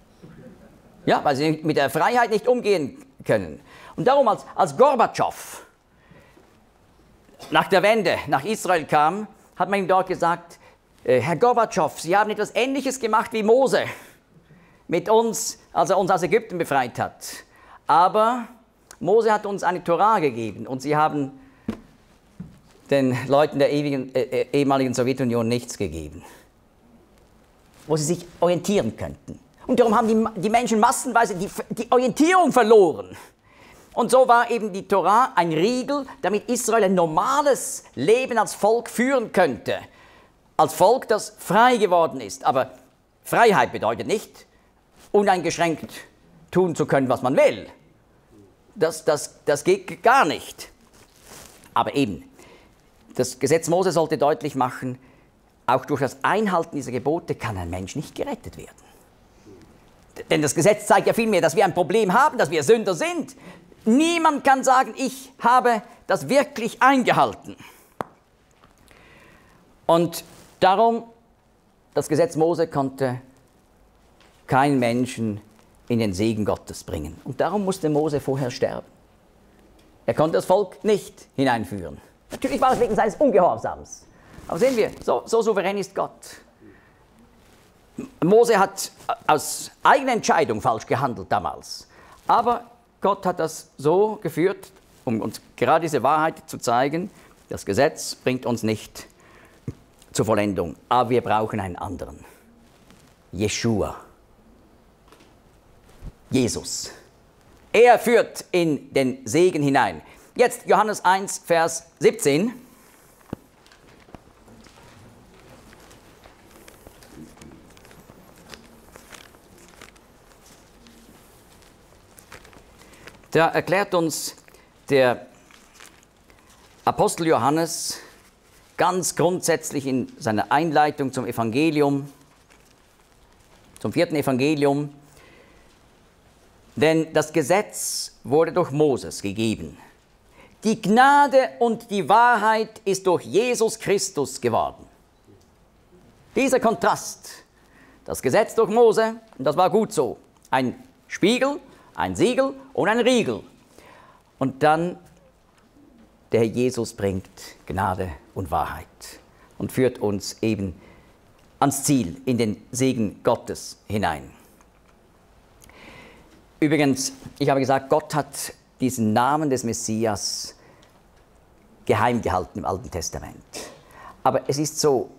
Speaker 1: Ja, weil sie mit der Freiheit nicht umgehen können. Und darum, als, als Gorbatschow nach der Wende nach Israel kam, hat man ihm dort gesagt, äh, Herr Gorbatschow, Sie haben etwas Ähnliches gemacht wie Mose mit uns, als er uns aus Ägypten befreit hat. Aber Mose hat uns eine Tora gegeben und Sie haben den Leuten der ewigen, äh, ehemaligen Sowjetunion nichts gegeben, wo sie sich orientieren könnten. Und darum haben die, die Menschen massenweise die, die Orientierung verloren. Und so war eben die Tora ein Riegel, damit Israel ein normales Leben als Volk führen könnte. Als Volk, das frei geworden ist. Aber Freiheit bedeutet nicht, uneingeschränkt tun zu können, was man will. Das, das, das geht gar nicht. Aber eben, das Gesetz Mose sollte deutlich machen, auch durch das Einhalten dieser Gebote kann ein Mensch nicht gerettet werden. Denn das Gesetz zeigt ja vielmehr, dass wir ein Problem haben, dass wir Sünder sind. Niemand kann sagen, ich habe das wirklich eingehalten. Und darum, das Gesetz Mose konnte keinen Menschen in den Segen Gottes bringen. Und darum musste Mose vorher sterben. Er konnte das Volk nicht hineinführen. Natürlich war es wegen seines Ungehorsams. Aber sehen wir, so, so souverän ist Gott. Mose hat aus eigener Entscheidung falsch gehandelt damals. Aber Gott hat das so geführt, um uns gerade diese Wahrheit zu zeigen. Das Gesetz bringt uns nicht zur Vollendung, aber wir brauchen einen anderen. Jeschua. Jesus. Er führt in den Segen hinein. Jetzt Johannes eins, Vers siebzehn. Da erklärt uns der Apostel Johannes ganz grundsätzlich in seiner Einleitung zum Evangelium, zum vierten Evangelium, denn das Gesetz wurde durch Moses gegeben. Die Gnade und die Wahrheit ist durch Jesus Christus geworden. Dieser Kontrast, das Gesetz durch Mose, und das war gut so, ein Spiegel, ein Siegel und ein Riegel. Und dann der Herr Jesus bringt Gnade und Wahrheit und führt uns eben ans Ziel, in den Segen Gottes hinein. Übrigens, ich habe gesagt, Gott hat diesen Namen des Messias geheim gehalten im Alten Testament. Aber es ist so,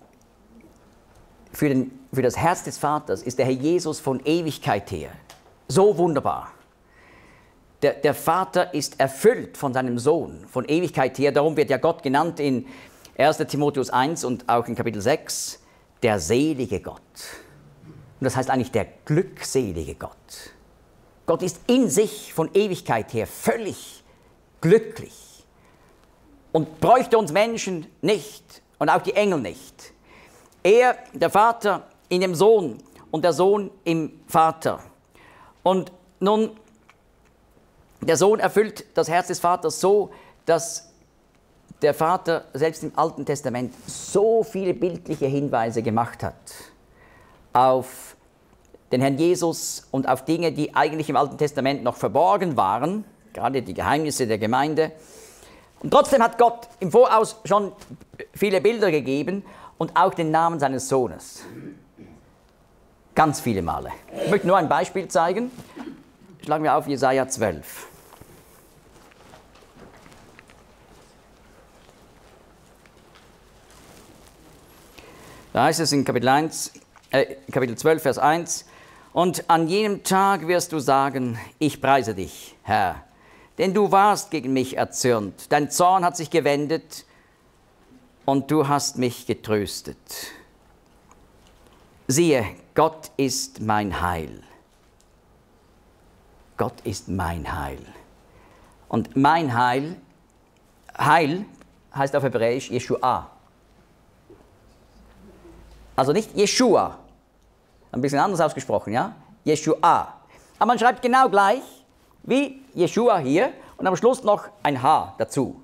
Speaker 1: für, den, für das Herz des Vaters ist der Herr Jesus von Ewigkeit her so wunderbar. Der, der Vater ist erfüllt von seinem Sohn, von Ewigkeit her. Darum wird ja Gott genannt in erster Timotheus eins und auch in Kapitel sechs, der selige Gott. Und das heißt eigentlich der glückselige Gott. Gott ist in sich von Ewigkeit her völlig glücklich und bräuchte uns Menschen nicht und auch die Engel nicht. Er, der Vater, in dem Sohn und der Sohn im Vater. Und nun, der Sohn erfüllt das Herz des Vaters so, dass der Vater selbst im Alten Testament so viele bildliche Hinweise gemacht hat auf den Herrn Jesus und auf Dinge, die eigentlich im Alten Testament noch verborgen waren, gerade die Geheimnisse der Gemeinde. Und trotzdem hat Gott im Voraus schon viele Bilder gegeben und auch den Namen seines Sohnes. Ganz viele Male. Ich möchte nur ein Beispiel zeigen. Schlagen wir auf Jesaja zwölf. Da heißt es in Kapitel, eins, äh, Kapitel zwölf, Vers eins, und an jenem Tag wirst du sagen, ich preise dich, Herr, denn du warst gegen mich erzürnt, dein Zorn hat sich gewendet und du hast mich getröstet. Siehe, Gott ist mein Heil. Gott ist mein Heil. Und mein Heil, Heil heißt auf Hebräisch Yeshua. Also nicht Jeshua, ein bisschen anders ausgesprochen, ja? Yeshua. Aber man schreibt genau gleich wie Jeshua hier und am Schluss noch ein H dazu.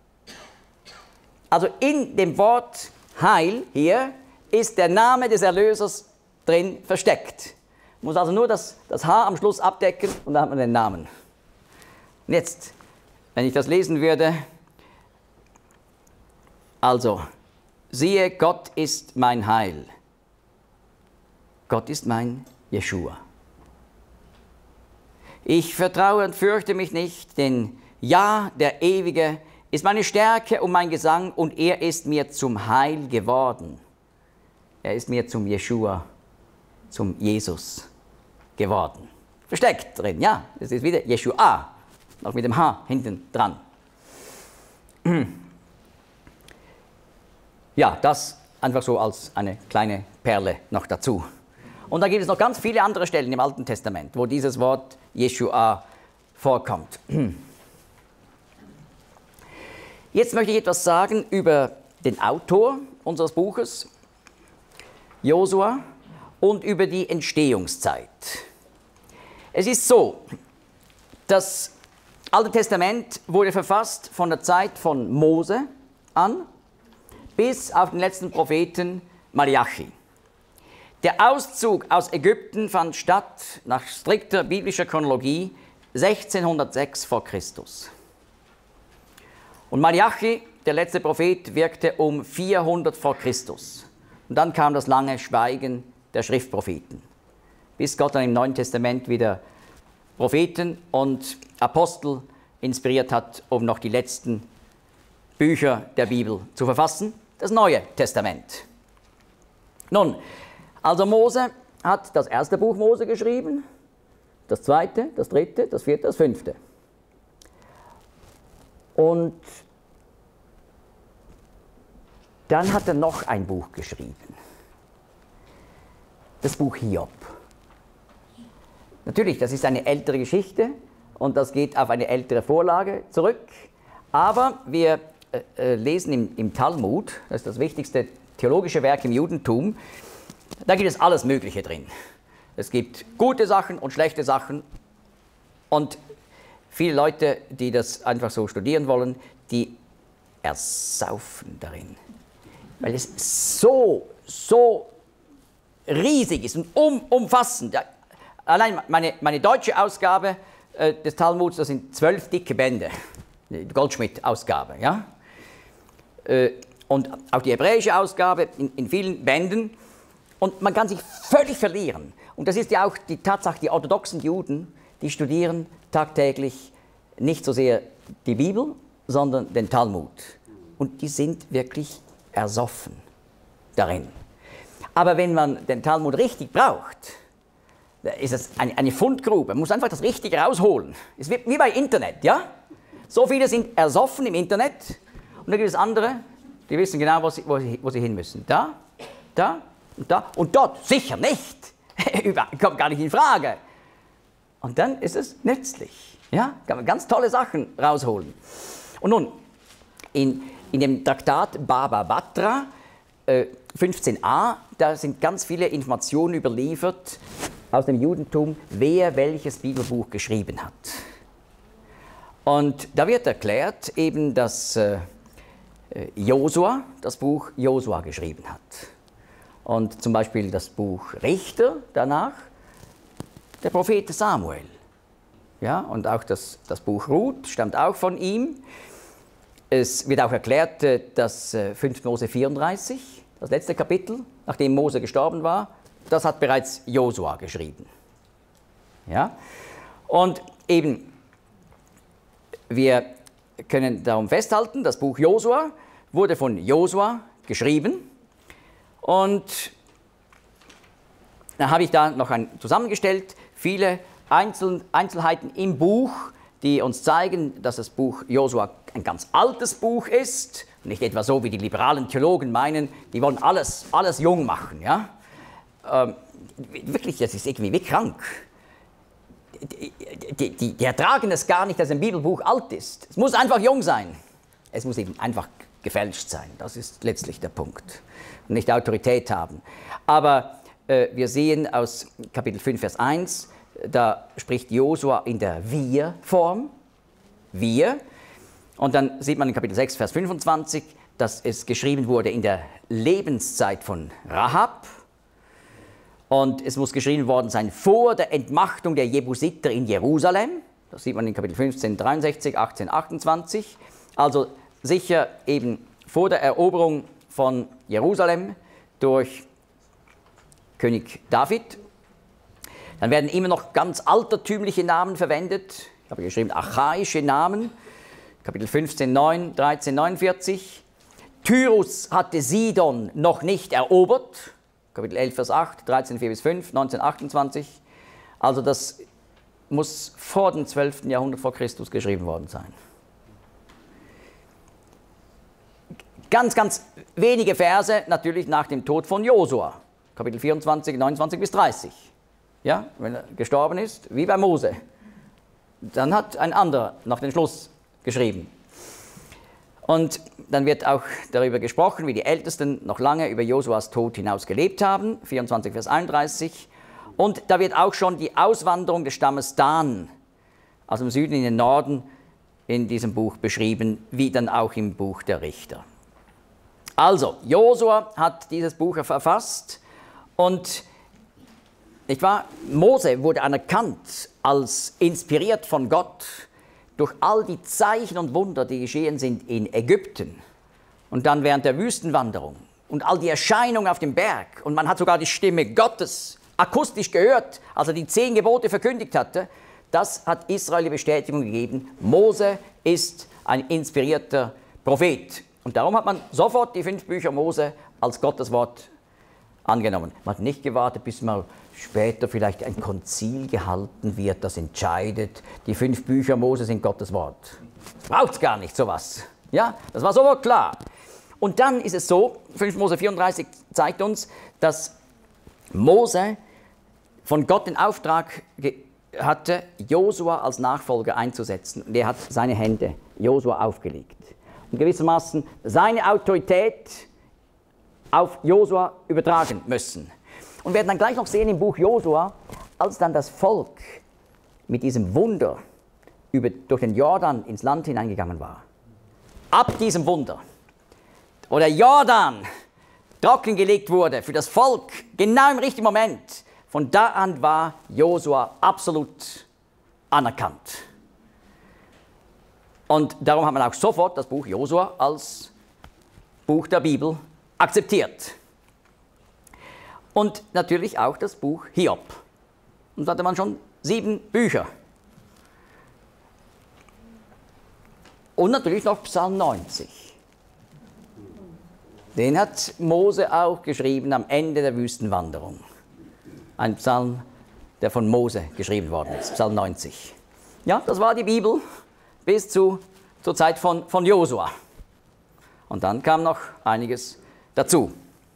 Speaker 1: Also in dem Wort Heil hier ist der Name des Erlösers drin versteckt. Man muss also nur das, das H am Schluss abdecken und dann hat man den Namen. Und jetzt, wenn ich das lesen würde, also, siehe, Gott ist mein Heil. Gott ist mein Jeshua. Ich vertraue und fürchte mich nicht, denn ja, der Ewige ist meine Stärke und mein Gesang und er ist mir zum Heil geworden. Er ist mir zum Jeshua, zum Jesus geworden. Versteckt drin, ja, das ist wieder Jeshua, noch mit dem H hinten dran. Ja, das einfach so als eine kleine Perle noch dazu. Und da gibt es noch ganz viele andere Stellen im Alten Testament, wo dieses Wort Jeshua vorkommt. Jetzt möchte ich etwas sagen über den Autor unseres Buches, Josua, und über die Entstehungszeit. Es ist so, das Alte Testament wurde verfasst von der Zeit von Mose an bis auf den letzten Propheten Malachi. Der Auszug aus Ägypten fand statt, nach strikter biblischer Chronologie, sechzehnhundertsechs vor Christus. Und Malachi, der letzte Prophet, wirkte um vierhundert vor Christus. Und dann kam das lange Schweigen der Schriftpropheten, bis Gott dann im Neuen Testament wieder Propheten und Apostel inspiriert hat, um noch die letzten Bücher der Bibel zu verfassen, das Neue Testament. Nun, also Mose hat das erste Buch Mose geschrieben, das zweite, das dritte, das vierte, das fünfte. Und dann hat er noch ein Buch geschrieben, das Buch Hiob. Natürlich, das ist eine ältere Geschichte und das geht auf eine ältere Vorlage zurück, aber wir äh, lesen im, im Talmud, das ist das wichtigste theologische Werk im Judentum, da gibt es alles Mögliche drin. Es gibt gute Sachen und schlechte Sachen und viele Leute, die das einfach so studieren wollen, die ersaufen darin, weil es so, so riesig ist und um, umfassend. Allein meine, meine deutsche Ausgabe äh, des Talmuds, das sind zwölf dicke Bände, die Goldschmidt-Ausgabe, ja? Äh, und auch die hebräische Ausgabe in, in vielen Bänden. Und man kann sich völlig verlieren. Und das ist ja auch die Tatsache, die orthodoxen Juden, die studieren tagtäglich nicht so sehr die Bibel, sondern den Talmud. Und die sind wirklich ersoffen darin. Aber wenn man den Talmud richtig braucht, ist es eine, eine Fundgrube. Man muss einfach das Richtige rausholen. Es ist wie bei Internet, ja? So viele sind ersoffen im Internet und dann gibt es andere, die wissen genau, wo sie, wo sie, wo sie hin müssen. Da, da und da und dort sicher nicht. Kommt gar nicht in Frage. Und dann ist es nützlich. Ja? Kann man ganz tolle Sachen rausholen. Und nun, in, in dem Traktat Baba Batra, äh, fünfzehn a, da sind ganz viele Informationen überliefert aus dem Judentum, wer welches Bibelbuch geschrieben hat. Und da wird erklärt eben, dass äh, Josua das Buch Josua geschrieben hat. Und zum Beispiel das Buch Richter danach der Prophet Samuel. Ja, und auch das, das Buch Ruth stammt auch von ihm. Es wird auch erklärt, dass fünfter Mose vierunddreißig, das letzte Kapitel, nachdem Mose gestorben war, das hat bereits Josua geschrieben. Ja? Und eben, wir können darum festhalten, das Buch Josua wurde von Josua geschrieben. Und dann habe ich da noch ein, zusammengestellt, viele Einzel, Einzelheiten im Buch, die uns zeigen, dass das Buch Josua ein ganz altes Buch ist. Nicht etwa so, wie die liberalen Theologen meinen, die wollen alles, alles jung machen. Ja? Ähm, wirklich, das ist irgendwie wie krank. Die, die, die, die ertragen es gar nicht, dass ein Bibelbuch alt ist. Es muss einfach jung sein. Es muss eben einfach gefälscht sein. Das ist letztlich der Punkt. Und nicht Autorität haben. Aber äh, wir sehen aus Kapitel fünf, Vers eins, da spricht Josua in der Wir-Form. Wir. Und dann sieht man in Kapitel sechs, Vers fünfundzwanzig, dass es geschrieben wurde in der Lebenszeit von Rahab. Und es muss geschrieben worden sein vor der Entmachtung der Jebusiter in Jerusalem. Das sieht man in Kapitel fünfzehn, dreiundsechzig, achtzehn, achtundzwanzig. Also sicher eben vor der Eroberung von Jerusalem durch König David. Dann werden immer noch ganz altertümliche Namen verwendet. Ich habe geschrieben archaische Namen. Kapitel fünfzehn, neun, dreizehn, neunundvierzig. Tyrus hatte Sidon noch nicht erobert. Kapitel elf, Vers acht, dreizehn, vier bis fünf, neunzehn, achtundzwanzig. Also das muss vor dem zwölften Jahrhundert vor Christus geschrieben worden sein. Ganz, ganz wenige Verse natürlich nach dem Tod von Josua. Kapitel vierundzwanzig, neunundzwanzig bis dreißig. Ja, wenn er gestorben ist, wie bei Mose. Dann hat ein anderer noch den Schluss geschrieben. Und dann wird auch darüber gesprochen, wie die Ältesten noch lange über Josuas Tod hinaus gelebt haben, vierundzwanzig, Vers einunddreißig. Und da wird auch schon die Auswanderung des Stammes Dan aus dem Süden in den Norden in diesem Buch beschrieben, wie dann auch im Buch der Richter. Also, Josua hat dieses Buch verfasst und nicht wahr? Mose wurde anerkannt als inspiriert von Gott durch all die Zeichen und Wunder, die geschehen sind in Ägypten und dann während der Wüstenwanderung und all die Erscheinungen auf dem Berg. Und man hat sogar die Stimme Gottes akustisch gehört, als er die zehn Gebote verkündigt hatte. Das hat Israel die Bestätigung gegeben, Mose ist ein inspirierter Prophet. Und darum hat man sofort die fünf Bücher Mose als Gottes Wort angenommen. Man hat nicht gewartet, bis mal später vielleicht ein Konzil gehalten wird, das entscheidet, die fünf Bücher Mose sind Gottes Wort. Braucht es gar nicht, sowas. Ja, das war sofort klar. Und dann ist es so, fünf Mose vierunddreißig zeigt uns, dass Mose von Gott den Auftrag hatte, Josua als Nachfolger einzusetzen. Und er hat seine Hände Josua aufgelegt. Und gewissermaßen seine Autorität auf Josua übertragen müssen. Und wir werden dann gleich noch sehen im Buch Josua, als dann das Volk mit diesem Wunder über, durch den Jordan ins Land hineingegangen war. Ab diesem Wunder, wo der Jordan trockengelegt wurde für das Volk, genau im richtigen Moment, von da an war Josua absolut anerkannt. Und darum hat man auch sofort das Buch Josua als Buch der Bibel akzeptiert. Und natürlich auch das Buch Hiob. Und da hatte man schon sieben Bücher. Und natürlich noch Psalm neunzig. Den hat Mose auch geschrieben am Ende der Wüstenwanderung. Ein Psalm, der von Mose geschrieben worden ist, Psalm neunzig. Ja, das war die Bibel bis zu, zur Zeit von, von Josua. Und dann kam noch einiges dazu.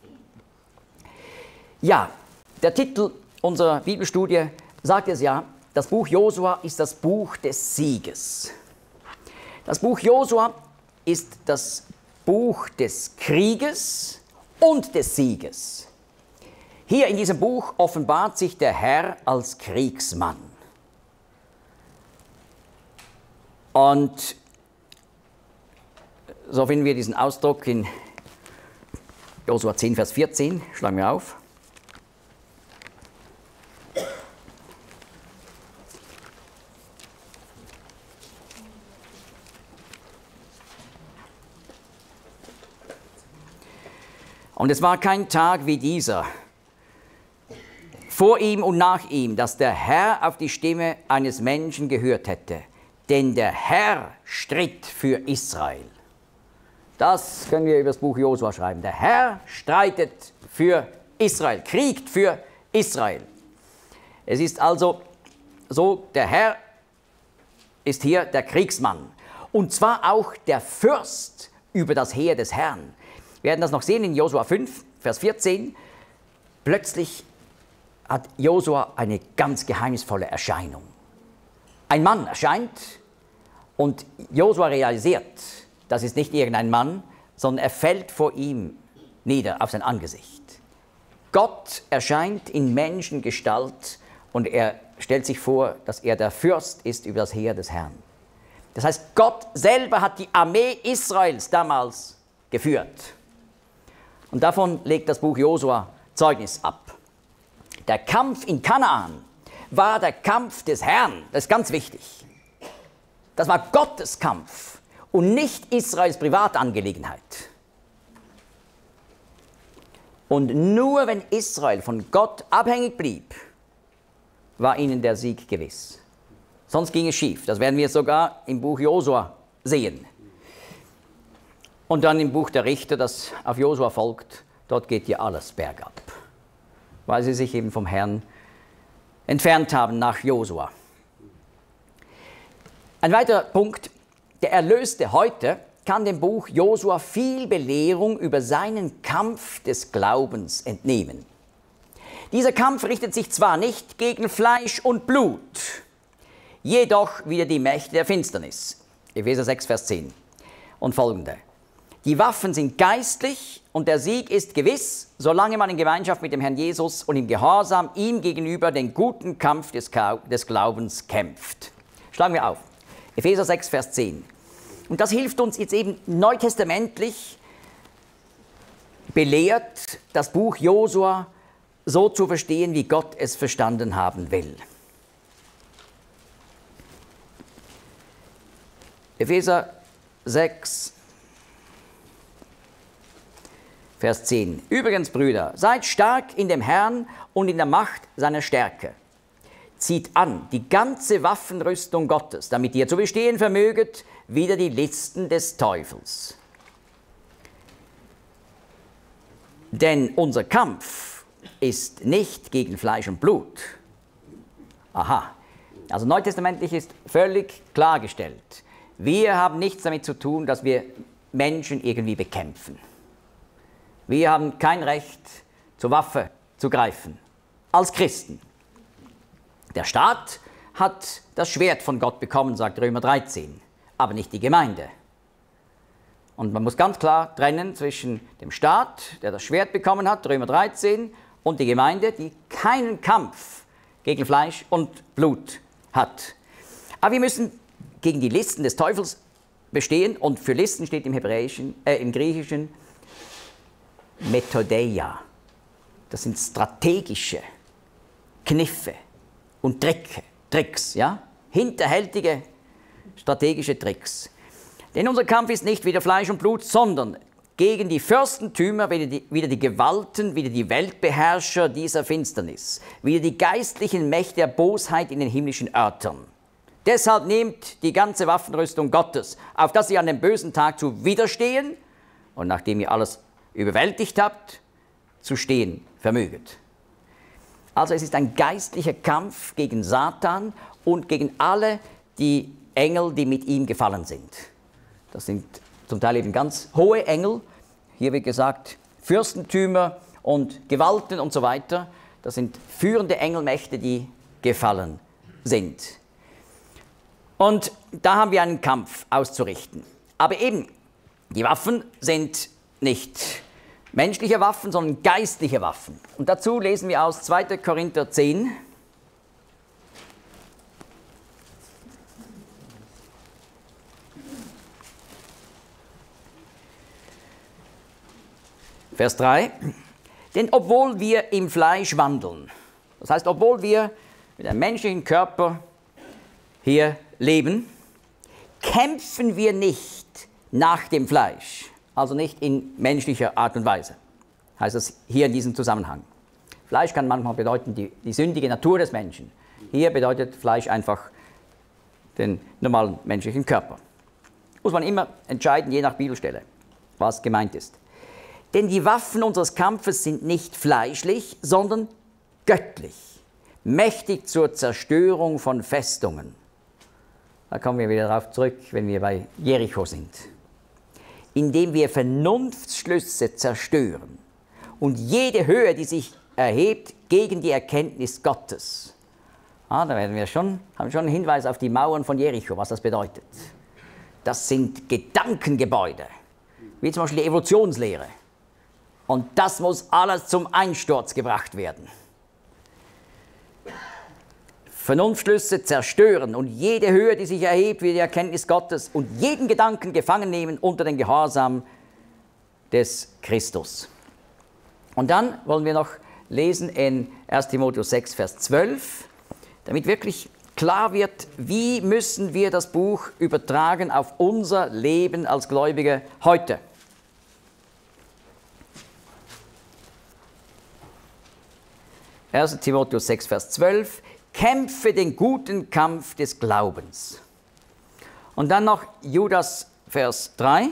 Speaker 1: Ja, der Titel unserer Bibelstudie sagt es ja, das Buch Josua ist das Buch des Sieges. Das Buch Josua ist das Buch des Krieges und des Sieges. Hier in diesem Buch offenbart sich der Herr als Kriegsmann. Und so finden wir diesen Ausdruck in Josua zehn, Vers vierzehn. Schlagen wir auf. Und es war kein Tag wie dieser, vor ihm und nach ihm, dass der Herr auf die Stimme eines Menschen gehört hätte. Denn der Herr stritt für Israel. Das können wir über das Buch Josua schreiben. Der Herr streitet für Israel, kriegt für Israel. Es ist also so, der Herr ist hier der Kriegsmann. Und zwar auch der Fürst über das Heer des Herrn. Wir werden das noch sehen in Josua fünf, Vers vierzehn. Plötzlich hat Josua eine ganz geheimnisvolle Erscheinung. Ein Mann erscheint und Josua realisiert, das ist nicht irgendein Mann, sondern er fällt vor ihm nieder auf sein Angesicht. Gott erscheint in Menschengestalt und er stellt sich vor, dass er der Fürst ist über das Heer des Herrn. Das heißt, Gott selber hat die Armee Israels damals geführt. Und davon legt das Buch Josua Zeugnis ab. Der Kampf in Kanaan war der Kampf des Herrn. Das ist ganz wichtig. Das war Gottes Kampf und nicht Israels Privatangelegenheit. Und nur wenn Israel von Gott abhängig blieb, war ihnen der Sieg gewiss. Sonst ging es schief. Das werden wir sogar im Buch Josua sehen. Und dann im Buch der Richter, das auf Josua folgt, dort geht ja alles bergab, weil sie sich eben vom Herrn entfernt haben nach Josua. Ein weiterer Punkt, der Erlöste heute kann dem Buch Josua viel Belehrung über seinen Kampf des Glaubens entnehmen. Dieser Kampf richtet sich zwar nicht gegen Fleisch und Blut, jedoch wieder die Mächte der Finsternis. Epheser sechs, Vers zehn und folgende. Die Waffen sind geistlich und der Sieg ist gewiss, solange man in Gemeinschaft mit dem Herrn Jesus und im Gehorsam ihm gegenüber den guten Kampf des, des Glaubens kämpft. Schlagen wir auf. Epheser sechs, Vers zehn. Und das hilft uns jetzt eben neutestamentlich belehrt, das Buch Josua so zu verstehen, wie Gott es verstanden haben will. Epheser sechs, Vers zehn. Übrigens, Brüder, seid stark in dem Herrn und in der Macht seiner Stärke. Zieht an die ganze Waffenrüstung Gottes, damit ihr zu bestehen vermöget, wider die Listen des Teufels. Denn unser Kampf ist nicht gegen Fleisch und Blut. Aha, also neutestamentlich ist völlig klargestellt. Wir haben nichts damit zu tun, dass wir Menschen irgendwie bekämpfen. Wir haben kein Recht, zur Waffe zu greifen, als Christen. Der Staat hat das Schwert von Gott bekommen, sagt Römer dreizehn, aber nicht die Gemeinde. Und man muss ganz klar trennen zwischen dem Staat, der das Schwert bekommen hat, Römer dreizehn, und die Gemeinde, die keinen Kampf gegen Fleisch und Blut hat. Aber wir müssen gegen die Listen des Teufels bestehen, und für Listen steht im Hebräischen, äh, im Griechischen Methodeia. Das sind strategische Kniffe und Tricke, Tricks, ja? Hinterhältige strategische Tricks. Denn unser Kampf ist nicht wieder Fleisch und Blut, sondern gegen die Fürstentümer, wieder die, wieder die Gewalten, wieder die Weltbeherrscher dieser Finsternis, wieder die geistlichen Mächte der Bosheit in den himmlischen Örtern. Deshalb nehmt die ganze Waffenrüstung Gottes, auf dass ihr an dem bösen Tag zu widerstehen und nachdem ihr alles überwältigt habt, zu stehen vermöget. Also es ist ein geistlicher Kampf gegen Satan und gegen alle die Engel, die mit ihm gefallen sind. Das sind zum Teil eben ganz hohe Engel, hier wird gesagt Fürstentümer und Gewalten und so weiter. Das sind führende Engelmächte, die gefallen sind. Und da haben wir einen Kampf auszurichten. Aber eben, die Waffen sind nicht menschliche Waffen, sondern geistliche Waffen. Und dazu lesen wir aus zweiter Korinther zehn. Vers drei. Denn obwohl wir im Fleisch wandeln, das heißt, obwohl wir mit einem menschlichen Körper hier leben, kämpfen wir nicht nach dem Fleisch. Also nicht in menschlicher Art und Weise. heißt das hier in diesem Zusammenhang. Fleisch kann manchmal bedeuten die, die sündige Natur des Menschen. Hier bedeutet Fleisch einfach den normalen menschlichen Körper. Muss man immer entscheiden, je nach Bibelstelle, was gemeint ist. Denn die Waffen unseres Kampfes sind nicht fleischlich, sondern göttlich, mächtig zur Zerstörung von Festungen. Da kommen wir wieder darauf zurück, wenn wir bei Jericho sind. Indem wir Vernunftsschlüsse zerstören und jede Höhe, die sich erhebt, gegen die Erkenntnis Gottes. Ah, da werden wir schon, haben schon einen Hinweis auf die Mauern von Jericho, was das bedeutet. Das sind Gedankengebäude, wie zum Beispiel die Evolutionslehre. Und das muss alles zum Einsturz gebracht werden. Vernunftschlüsse zerstören und jede Höhe, die sich erhebt, wie die Erkenntnis Gottes und jeden Gedanken gefangen nehmen unter den Gehorsam des Christus. Und dann wollen wir noch lesen in erster Timotheus sechs, Vers zwölf, damit wirklich klar wird, wie müssen wir das Buch übertragen auf unser Leben als Gläubige heute. erster Timotheus sechs, Vers zwölf, kämpfe den guten Kampf des Glaubens. Und dann noch Judas, Vers drei.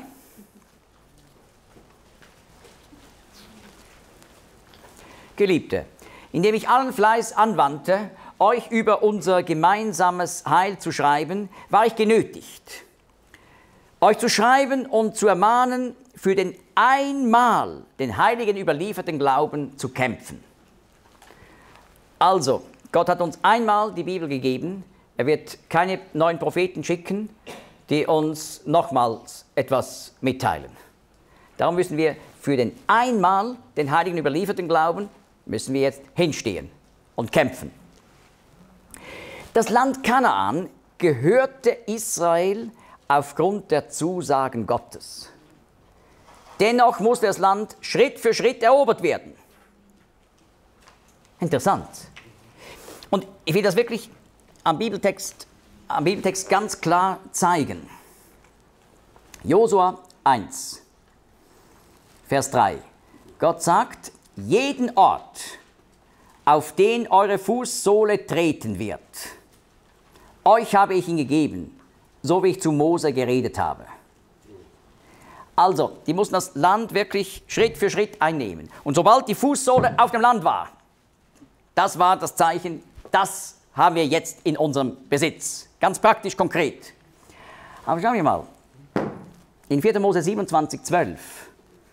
Speaker 1: Geliebte, indem ich allen Fleiß anwandte, euch über unser gemeinsames Heil zu schreiben, war ich genötigt, euch zu schreiben und zu ermahnen, für den einmal den Heiligen überlieferten Glauben zu kämpfen. Also, Gott hat uns einmal die Bibel gegeben, er wird keine neuen Propheten schicken, die uns nochmals etwas mitteilen. Darum müssen wir für den einmal den Heiligen überlieferten Glauben, müssen wir jetzt hinstehen und kämpfen. Das Land Kanaan gehörte Israel aufgrund der Zusagen Gottes. Dennoch musste das Land Schritt für Schritt erobert werden. Interessant. Und ich will das wirklich am Bibeltext, am Bibeltext ganz klar zeigen. Josua eins, Vers drei. Gott sagt, jeden Ort, auf den eure Fußsohle treten wird, euch habe ich ihn gegeben, so wie ich zu Mose geredet habe. Also, die mussten das Land wirklich Schritt für Schritt einnehmen. Und sobald die Fußsohle auf dem Land war, das war das Zeichen, das haben wir jetzt in unserem Besitz. Ganz praktisch, konkret. Aber schauen wir mal. In vierter Mose siebenundzwanzig, zwölf.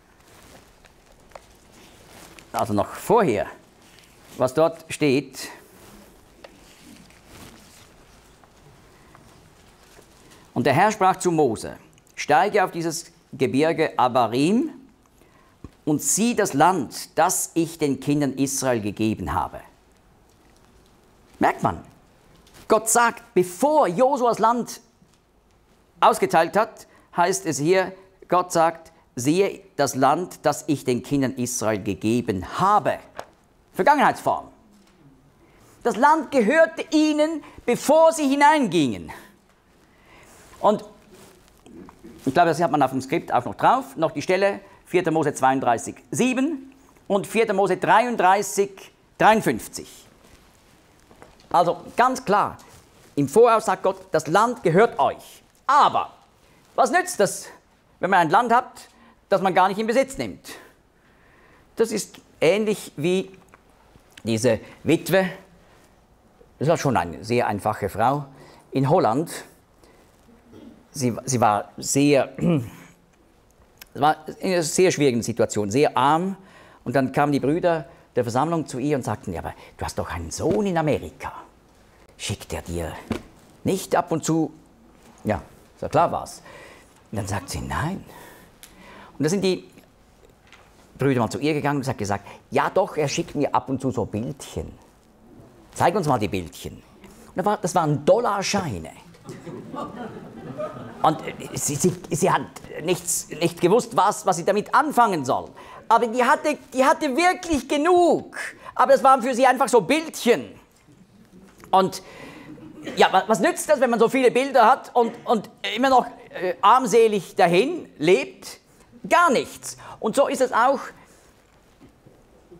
Speaker 1: Also noch vorher, was dort steht. Und der Herr sprach zu Mose, steige auf dieses Gebirge Abarim und sieh das Land, das ich den Kindern Israel gegeben habe. Merkt man, Gott sagt, bevor Josua das Land ausgeteilt hat, heißt es hier, Gott sagt, siehe das Land, das ich den Kindern Israel gegeben habe. Vergangenheitsform. Das Land gehörte ihnen, bevor sie hineingingen. Und ich glaube, das hat man auf dem Skript auch noch drauf, noch die Stelle vierter Mose zweiunddreißig, sieben und vierter Mose dreiunddreißig, dreiundfünfzig. Also ganz klar, im Voraus sagt Gott, das Land gehört euch. Aber was nützt das, wenn man ein Land hat, das man gar nicht in Besitz nimmt? Das ist ähnlich wie diese Witwe, das war schon eine sehr einfache Frau, in Holland. Sie, sie war sehr, war in einer sehr schwierigen Situation, sehr arm. Und dann kamen die Brüder der Versammlung zu ihr und sagten, ja, aber du hast doch einen Sohn in Amerika. Schickt er dir nicht ab und zu? Ja, so klar war's. Und dann sagt sie, nein. Und da sind die Brüder mal zu ihr gegangen und hat gesagt, ja doch, er schickt mir ab und zu so Bildchen. Zeig uns mal die Bildchen. Und das waren Dollarscheine. Und sie, sie, sie hat nichts, nicht gewusst, was, was sie damit anfangen soll. Aber die hatte, die hatte wirklich genug. Aber es waren für sie einfach so Bildchen. Und ja, was nützt das, wenn man so viele Bilder hat und, und immer noch äh, armselig dahin lebt? Gar nichts. Und so ist es auch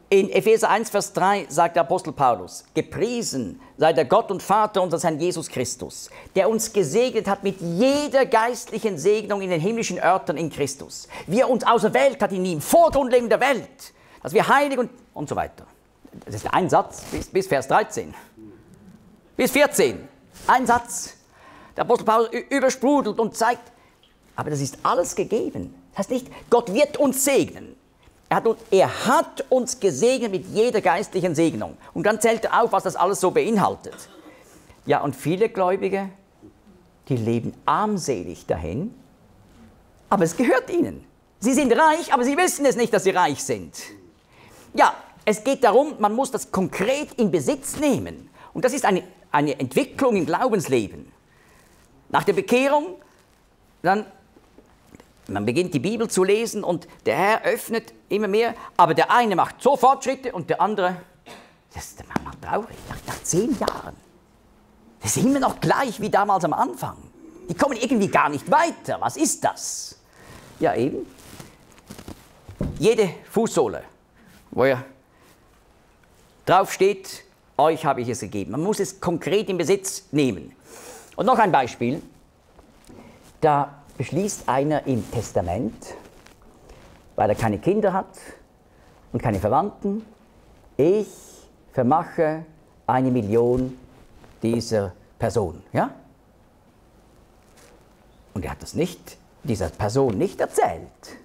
Speaker 1: In Epheser eins, Vers drei sagt der Apostel Paulus, gepriesen sei der Gott und Vater unseres Herrn Jesus Christus, der uns gesegnet hat mit jeder geistlichen Segnung in den himmlischen Örtern in Christus, wie er uns auserwählt hat in ihm, vor Grundlegung der Welt, dass wir heilig und, und so weiter. Das ist ein Satz bis, bis Vers dreizehn. Bis vierzehn. Ein Satz. Der Apostel Paulus übersprudelt und zeigt, aber das ist alles gegeben. Das heißt nicht, Gott wird uns segnen. Er hat, uns, er hat uns gesegnet mit jeder geistlichen Segnung. Und dann zählt er auf, was das alles so beinhaltet. Ja, und viele Gläubige, die leben armselig dahin, aber es gehört ihnen. Sie sind reich, aber sie wissen es nicht, dass sie reich sind. Ja, es geht darum, man muss das konkret in Besitz nehmen. Und das ist eine, eine Entwicklung im Glaubensleben. Nach der Bekehrung, dann man beginnt die Bibel zu lesen und der Herr öffnet immer mehr, aber der eine macht so Fortschritte und der andere, das ist manchmal traurig, nach, nach zehn Jahren. Das ist immer noch gleich wie damals am Anfang. Die kommen irgendwie gar nicht weiter. Was ist das? Ja eben, jede Fußsohle, wo er drauf steht, euch habe ich es gegeben. Man muss es konkret in Besitz nehmen. Und noch ein Beispiel, da beschließt einer im Testament, weil er keine Kinder hat und keine Verwandten, ich vermache eine Million dieser Person. Ja? Und er hat das nicht, dieser Person nicht erzählt.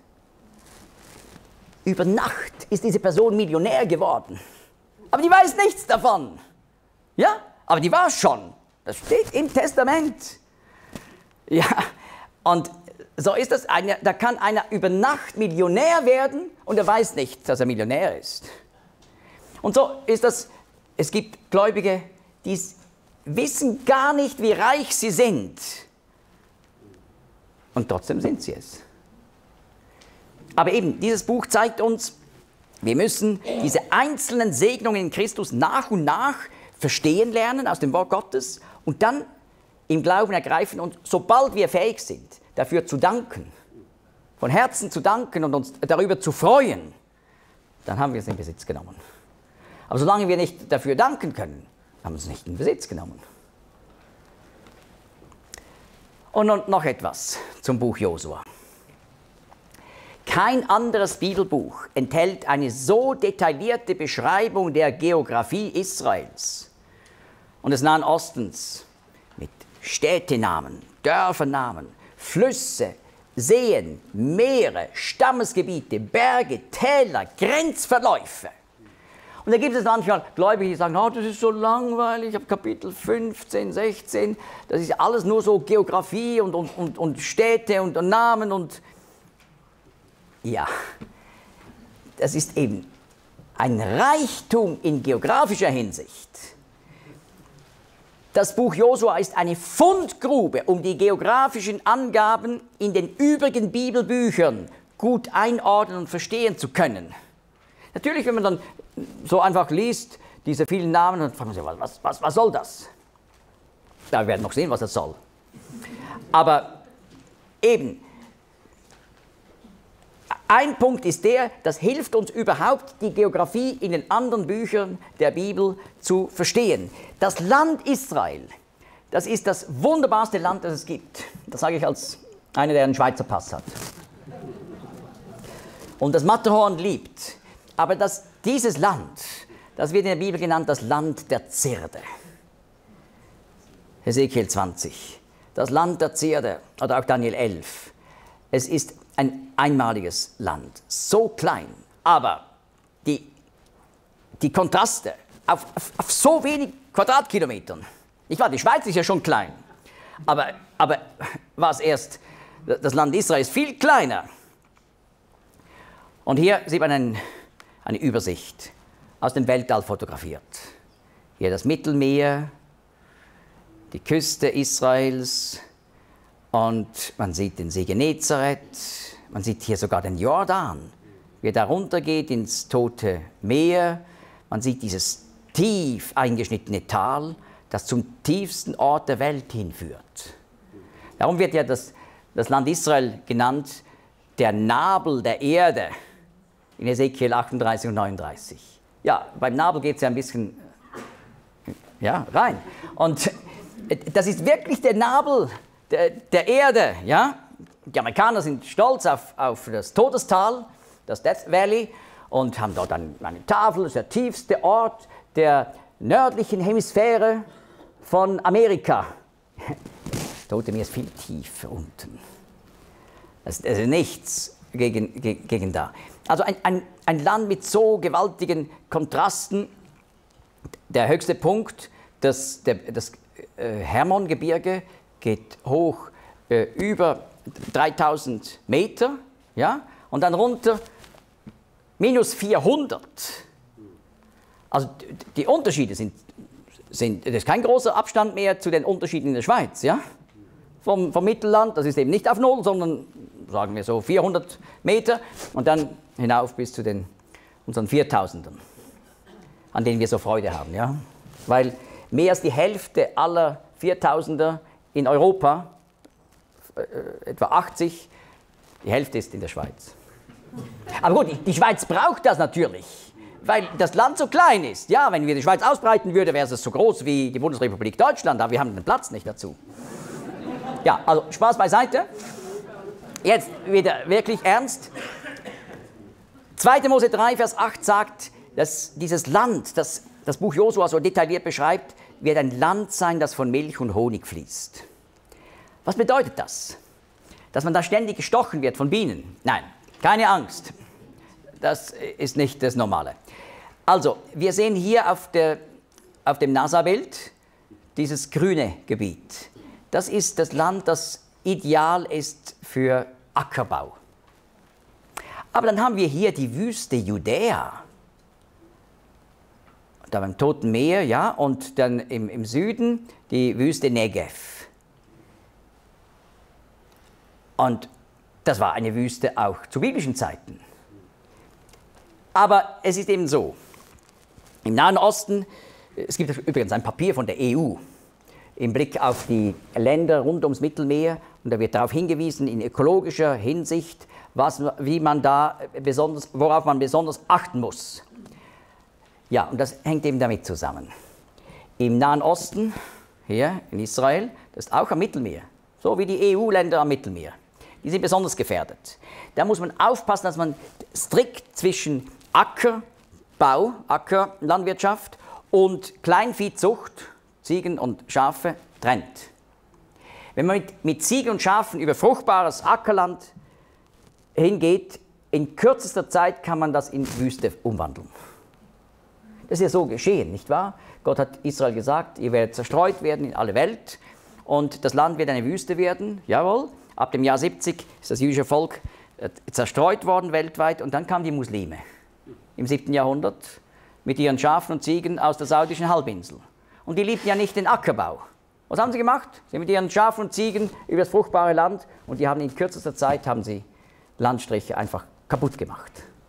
Speaker 1: Über Nacht ist diese Person Millionär geworden. Aber die weiß nichts davon. Ja? Aber die war es schon. Das steht im Testament. Ja. Und so ist das, eine, da kann einer über Nacht Millionär werden und er weiß nicht, dass er Millionär ist. Und so ist das, es gibt Gläubige, die wissen gar nicht, wie reich sie sind. Und trotzdem sind sie es. Aber eben, dieses Buch zeigt uns, wir müssen diese einzelnen Segnungen in Christus nach und nach verstehen lernen aus dem Wort Gottes und dann im Glauben ergreifen und sobald wir fähig sind, dafür zu danken, von Herzen zu danken und uns darüber zu freuen, dann haben wir es in Besitz genommen. Aber solange wir nicht dafür danken können, haben wir es nicht in Besitz genommen. Und noch etwas zum Buch Josua. Kein anderes Bibelbuch enthält eine so detaillierte Beschreibung der Geografie Israels und des Nahen Ostens mit Städtenamen, Dörfernamen, Flüsse, Seen, Meere, Stammesgebiete, Berge, Täler, Grenzverläufe. Und da gibt es manchmal Gläubige, die sagen, oh, das ist so langweilig, ich habe Kapitel fünfzehn, sechzehn, das ist alles nur so Geografie und, und, und, und Städte und, und Namen und ja, das ist eben ein Reichtum in geografischer Hinsicht. Das Buch Josua ist eine Fundgrube, um die geografischen Angaben in den übrigen Bibelbüchern gut einordnen und verstehen zu können. Natürlich, wenn man dann so einfach liest, diese vielen Namen, dann fragt man sich, was, was, was soll das? Ja, wir werden noch sehen, was das soll. Aber eben, ein Punkt ist der, das hilft uns überhaupt, die Geografie in den anderen Büchern der Bibel zu verstehen. Das Land Israel, das ist das wunderbarste Land, das es gibt. Das sage ich als einer, der einen Schweizer Pass hat. Und das Matterhorn liebt. Aber das, dieses Land, das wird in der Bibel genannt das Land der Zirde. Hesekiel zwanzig. Das Land der Zirde, oder auch Daniel elf. Es ist ein einmaliges Land, so klein, aber die, die Kontraste auf, auf, auf so wenig Quadratkilometern. Ich war, die Schweiz ist ja schon klein, aber, aber war es erst, das Land Israel ist viel kleiner. Und hier sieht man ein, eine Übersicht aus dem Weltall fotografiert. Hier das Mittelmeer, die Küste Israels, und man sieht den See Genezareth, man sieht hier sogar den Jordan, wie er da runtergeht ins Tote Meer. Man sieht dieses tief eingeschnittene Tal, das zum tiefsten Ort der Welt hinführt. Darum wird ja das, das Land Israel genannt, der Nabel der Erde, in Ezekiel achtunddreißig und neununddreißig. Ja, beim Nabel geht es ja ein bisschen ja, rein. Und das ist wirklich der Nabel der, der Erde. Ja? Die Amerikaner sind stolz auf, auf das Todestal, das Death Valley, und haben dort eine, eine Tafel, das ist der tiefste Ort der nördlichen Hemisphäre von Amerika. Das Tote Meer ist viel tiefer unten. Das ist also nichts gegen, gegen, gegen da. Also ein, ein, ein Land mit so gewaltigen Kontrasten. Der höchste Punkt, das, der, das äh, Hermongebirge, geht hoch äh, über dreitausend Meter, ja, und dann runter minus vierhundert. Also die Unterschiede sind, sind, das ist kein großer Abstand mehr zu den Unterschieden in der Schweiz, ja. Vom, vom Mittelland, das ist eben nicht auf Null, sondern sagen wir so vierhundert Meter und dann hinauf bis zu den, unseren viertausendern, an denen wir so Freude haben, ja. Weil mehr als die Hälfte aller viertausender in Europa, äh, etwa achtzig, die Hälfte ist in der Schweiz. Aber gut, die Schweiz braucht das natürlich, weil das Land so klein ist. Ja, wenn wir die Schweiz ausbreiten würden, wäre es so groß wie die Bundesrepublik Deutschland, aber wir haben den Platz nicht dazu. Ja, also Spaß beiseite. Jetzt wieder wirklich ernst. zweiter Mose drei, Vers acht sagt, dass dieses Land, das das Buch Josua so detailliert beschreibt, wird ein Land sein, das von Milch und Honig fließt. Was bedeutet das? Dass man da ständig gestochen wird von Bienen? Nein, keine Angst. Das ist nicht das Normale. Also, wir sehen hier auf, der, auf dem NASA-Bild dieses grüne Gebiet. Das ist das Land, das ideal ist für Ackerbau. Aber dann haben wir hier die Wüste Judäa. Da beim Toten Meer, ja, und dann im, im Süden die Wüste Negev. Und das war eine Wüste auch zu biblischen Zeiten. Aber es ist eben so, im Nahen Osten, es gibt übrigens ein Papier von der E U im Blick auf die Länder rund ums Mittelmeer, und da wird darauf hingewiesen, in ökologischer Hinsicht, was, wie man da besonders, worauf man besonders achten muss. Ja, und das hängt eben damit zusammen. Im Nahen Osten, hier in Israel, das ist auch am Mittelmeer, so wie die E U-Länder am Mittelmeer. Die sind besonders gefährdet. Da muss man aufpassen, dass man strikt zwischen Ackerbau, Ackerlandwirtschaft und Kleinviehzucht, Ziegen und Schafe, trennt. Wenn man mit, mit Ziegen und Schafen über fruchtbares Ackerland hingeht, in kürzester Zeit kann man das in Wüste umwandeln. Das ist ja so geschehen, nicht wahr? Gott hat Israel gesagt, ihr werdet zerstreut werden in alle Welt und das Land wird eine Wüste werden, jawohl. Ab dem Jahr siebzig ist das jüdische Volk zerstreut worden weltweit und dann kamen die Muslime im siebten Jahrhundert mit ihren Schafen und Ziegen aus der saudischen Halbinsel. Und die liebten ja nicht den Ackerbau. Was haben sie gemacht? Sie sind mit ihren Schafen und Ziegen über das fruchtbare Land und die haben in kürzester Zeit haben sie Landstriche einfach kaputt gemacht.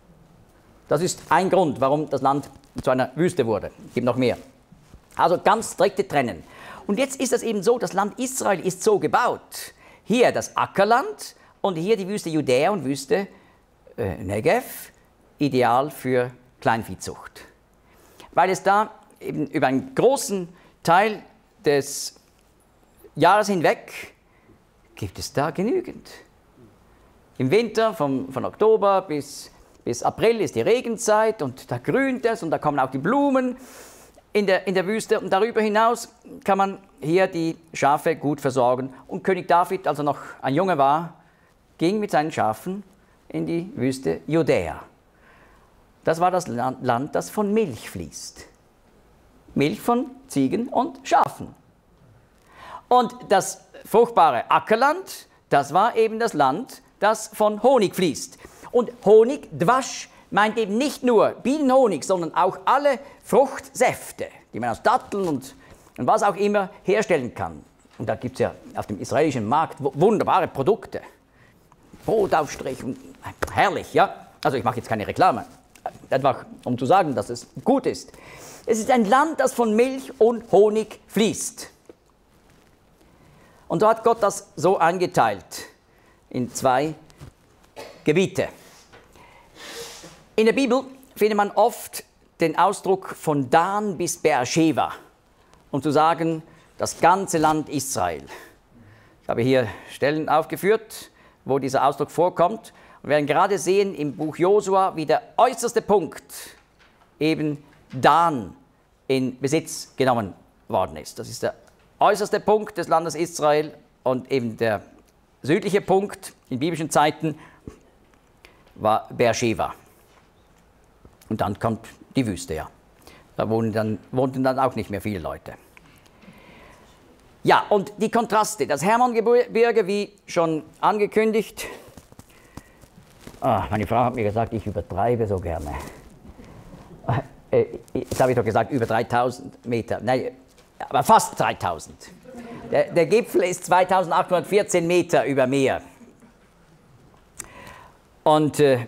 Speaker 1: Das ist ein Grund, warum das Land zu einer Wüste wurde. Es gibt noch mehr. Also ganz strikte Trennen. Und jetzt ist es eben so, das Land Israel ist so gebaut. Hier das Ackerland und hier die Wüste Judäa und Wüste äh, Negev, ideal für Kleinviehzucht. Weil es da eben über einen großen Teil des Jahres hinweg gibt es da genügend. Im Winter vom, von Oktober bis, bis April ist die Regenzeit und da grünt es und da kommen auch die Blumen in der, in der Wüste. Und darüber hinaus kann man hier die Schafe gut versorgen. Und König David, als er noch ein Junge war, ging mit seinen Schafen in die Wüste Judäa. Das war das Land, das von Milch fließt. Milch von Ziegen und Schafen. Und das fruchtbare Ackerland, das war eben das Land, das von Honig fließt. Und Honig, Dwasch, meint eben nicht nur Bienenhonig, sondern auch alle Fruchtsäfte, die man aus Datteln und, und was auch immer herstellen kann. Und da gibt es ja auf dem israelischen Markt wunderbare Produkte. Brotaufstrich, und herrlich, ja. Also ich mache jetzt keine Reklame, einfach um zu sagen, dass es gut ist. Es ist ein Land, das von Milch und Honig fließt. Und so hat Gott das so eingeteilt in zwei Gebiete. In der Bibel findet man oft den Ausdruck von Dan bis Beersheba, um zu sagen, das ganze Land Israel. Ich habe hier Stellen aufgeführt, wo dieser Ausdruck vorkommt. Wir werden gerade sehen im Buch Josua, wie der äußerste Punkt eben Dan in Besitz genommen worden ist. Das ist der äußerste Punkt des Landes Israel und eben der südliche Punkt in biblischen Zeiten war Beersheba. Und dann kommt die Wüste, ja. Da wohnen dann, wohnten dann auch nicht mehr viele Leute. Ja, und die Kontraste. Das Hermongebirge, wie schon angekündigt. Ah, meine Frau hat mir gesagt, ich übertreibe so gerne. Äh, jetzt habe ich doch gesagt, über dreitausend Meter. Nein, aber fast dreitausend. Der, der Gipfel ist zweitausendachthundertvierzehn Meter über Meer. Und, äh,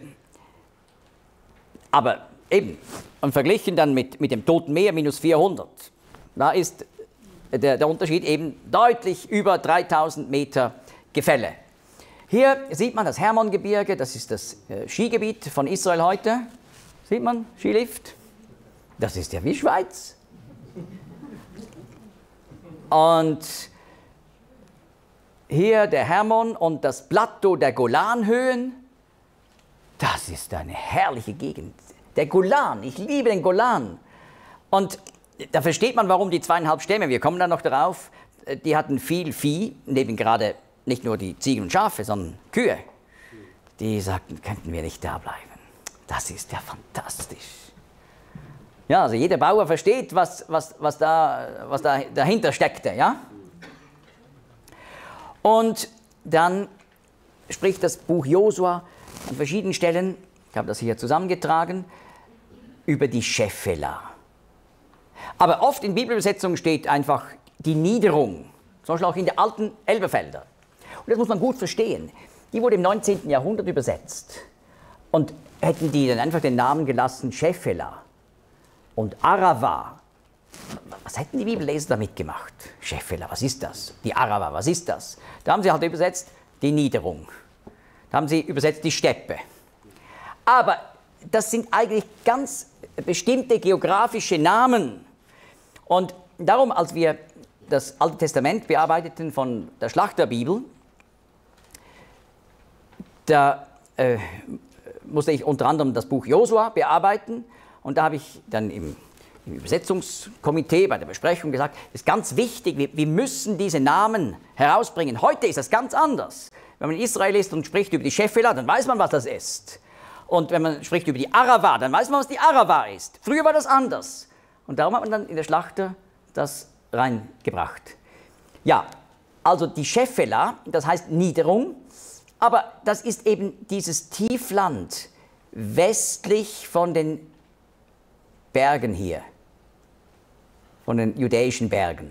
Speaker 1: aber eben, und verglichen dann mit, mit dem Toten Meer, minus vierhundert, da ist der, der Unterschied eben deutlich über dreitausend Meter Gefälle. Hier sieht man das Hermongebirge, das ist das äh, Skigebiet von Israel heute. Sieht man, Skilift? Das ist ja wie Schweiz. Und hier der Hermon und das Plateau der Golanhöhen. Das ist eine herrliche Gegend. Der Golan, ich liebe den Golan. Und da versteht man, warum die zweieinhalb Stämme, wir kommen dann noch darauf, die hatten viel Vieh, neben gerade nicht nur die Ziegen und Schafe, sondern Kühe. Die sagten, könnten wir nicht da bleiben. Das ist ja fantastisch. Ja, also jeder Bauer versteht, was, was, was, da, was da dahinter steckte. Ja? Und dann spricht das Buch Josua an verschiedenen Stellen, ich habe das hier zusammengetragen, über die Schephelah. Aber oft in Bibelübersetzungen steht einfach die Niederung, zum Beispiel auch in der alten Elberfelder. Und das muss man gut verstehen. Die wurde im neunzehnten Jahrhundert übersetzt. Und hätten die dann einfach den Namen gelassen Schephelah und Arava, was hätten die Bibelleser damit gemacht? Schephelah, was ist das? Die Arava, was ist das? Da haben sie halt übersetzt die Niederung. Da haben sie übersetzt die Steppe. Aber das sind eigentlich ganz bestimmte geografische Namen. Und darum, als wir das Alte Testament bearbeiteten von der Schlachterbibel, da äh, musste ich unter anderem das Buch Josua bearbeiten. Und da habe ich dann im, im Übersetzungskomitee bei der Besprechung gesagt, es ist ganz wichtig, wir, wir müssen diese Namen herausbringen. Heute ist das ganz anders. Wenn man in Israel ist und spricht über die Schephelah, dann weiß man, was das ist. Und wenn man spricht über die Arava, dann weiß man, was die Arava ist. Früher war das anders. Und darum hat man dann in der Schlachter das reingebracht. Ja, also die Schephelah, das heißt Niederung, aber das ist eben dieses Tiefland westlich von den Bergen hier, von den judäischen Bergen.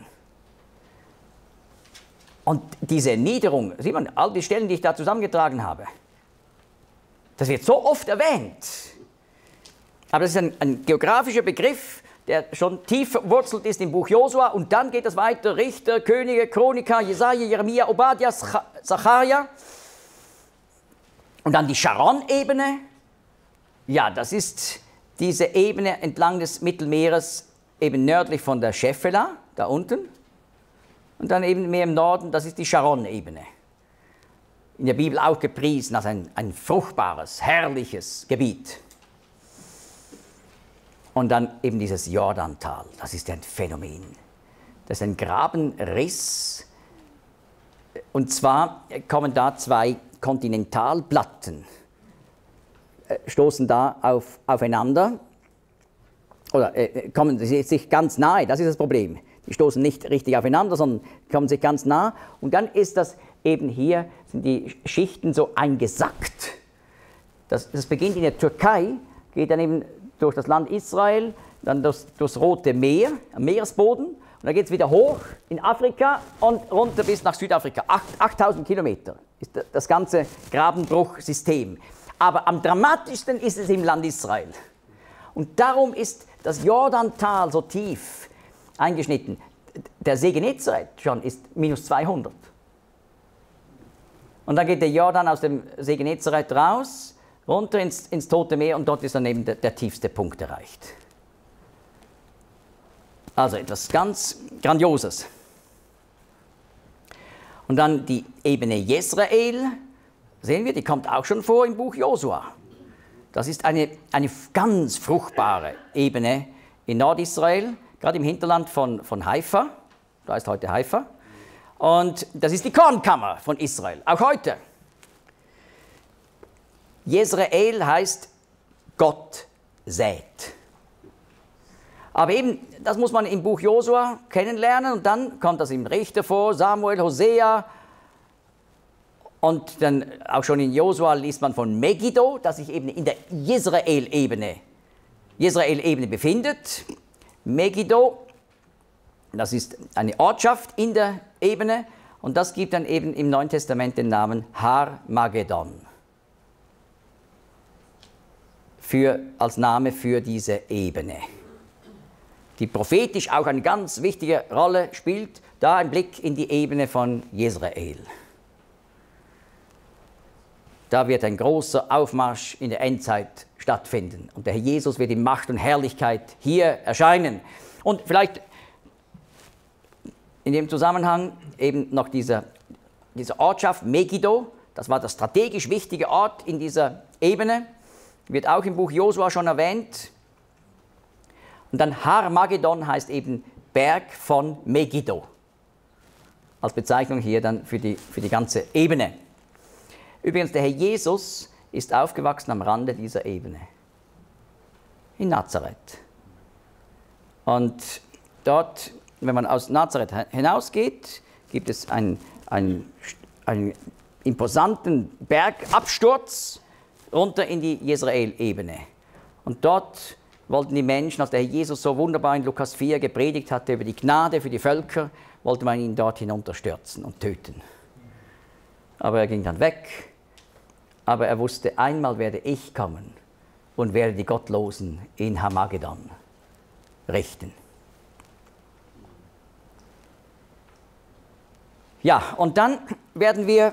Speaker 1: Und diese Niederung, sieht man, all die Stellen, die ich da zusammengetragen habe, das wird so oft erwähnt. Aber das ist ein, ein geografischer Begriff, der schon tief verwurzelt ist im Buch Josua. Und dann geht es weiter, Richter, Könige, Chroniker, Jesaja, Jeremia, Obadja, Zacharia. Und dann die Sharon-Ebene. Ja, das ist diese Ebene entlang des Mittelmeeres, eben nördlich von der Schephelah, da unten. Und dann eben mehr im Norden, das ist die Sharon-Ebene. In der Bibel auch gepriesen als ein, ein fruchtbares, herrliches Gebiet. Und dann eben dieses Jordantal, das ist ein Phänomen. Das ist ein Grabenriss. Und zwar kommen da zwei Kontinentalplatten, stoßen da auf, aufeinander, oder äh, kommen sich ganz nahe, das ist das Problem. Die stoßen nicht richtig aufeinander, sondern kommen sich ganz nah. Und dann ist das eben hier, sind die Schichten so eingesackt. Das, das beginnt in der Türkei, geht dann eben durch das Land Israel, dann durchs, durchs Rote Meer, am Meeresboden. Und dann geht es wieder hoch in Afrika und runter bis nach Südafrika. achttausend Kilometer ist das ganze Grabenbruchsystem. Aber am dramatischsten ist es im Land Israel. Und darum ist das Jordantal so tief eingeschnitten. Der See Genezareth schon ist minus zweihundert. Und dann geht der Jordan aus dem See Genezareth raus runter ins, ins Tote Meer und dort ist dann eben der, der tiefste Punkt erreicht. Also etwas ganz Grandioses. Und dann die Ebene Jezreel, sehen wir, die kommt auch schon vor im Buch Josua. Das ist eine, eine ganz fruchtbare Ebene in Nordisrael, gerade im Hinterland von, von Haifa, da ist heute Haifa. Und das ist die Kornkammer von Israel, auch heute. Jezreel heißt Gott sät. Aber eben, das muss man im Buch Josua kennenlernen und dann kommt das im Richter vor, Samuel, Hosea und dann auch schon in Josua liest man von Megiddo, das sich eben in der Jezreel-Ebene Jezreel-Ebene befindet. Megiddo, das ist eine Ortschaft in der Ebene und das gibt dann eben im Neuen Testament den Namen Har Magedon für, als Name für diese Ebene, die prophetisch auch eine ganz wichtige Rolle spielt, da ein Blick in die Ebene von Jezreel. Da wird ein großer Aufmarsch in der Endzeit stattfinden und der Herr Jesus wird in Macht und Herrlichkeit hier erscheinen. Und vielleicht in dem Zusammenhang eben noch dieser, diese Ortschaft Megiddo, das war der strategisch wichtige Ort in dieser Ebene, wird auch im Buch Josua schon erwähnt. Und dann Har Magedon heißt eben Berg von Megiddo, als Bezeichnung hier dann für die, für die ganze Ebene. Übrigens, der Herr Jesus ist aufgewachsen am Rande dieser Ebene, in Nazareth. Und dort, wenn man aus Nazareth hinausgeht, gibt es einen, einen, einen imposanten Bergabsturz runter in die Jezreel-Ebene. Und dort wollten die Menschen, als der Herr Jesus so wunderbar in Lukas vier gepredigt hatte über die Gnade für die Völker, wollte man ihn dort hinunterstürzen und töten. Aber er ging dann weg. Aber er wusste, einmal werde ich kommen und werde die Gottlosen in Hamagedon richten. Ja, und dann werden wir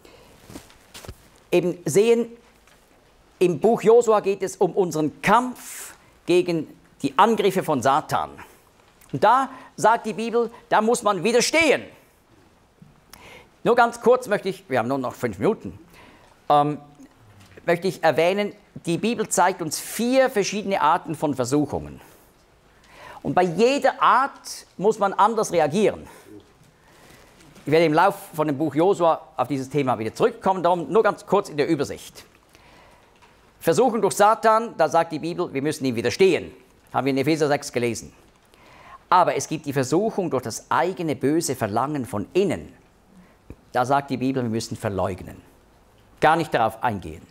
Speaker 1: eben sehen, im Buch Josua geht es um unseren Kampf gegen die Angriffe von Satan. Und da sagt die Bibel, da muss man widerstehen. Nur ganz kurz möchte ich, wir haben nur noch fünf Minuten, ähm, möchte ich erwähnen, die Bibel zeigt uns vier verschiedene Arten von Versuchungen. Und bei jeder Art muss man anders reagieren. Ich werde im Laufe von dem Buch Josua auf dieses Thema wieder zurückkommen, darum nur ganz kurz in der Übersicht. Versuchung durch Satan, da sagt die Bibel, wir müssen ihm widerstehen. Haben wir in Epheser sechs gelesen. Aber es gibt die Versuchung durch das eigene böse Verlangen von innen. Da sagt die Bibel, wir müssen verleugnen. Gar nicht darauf eingehen.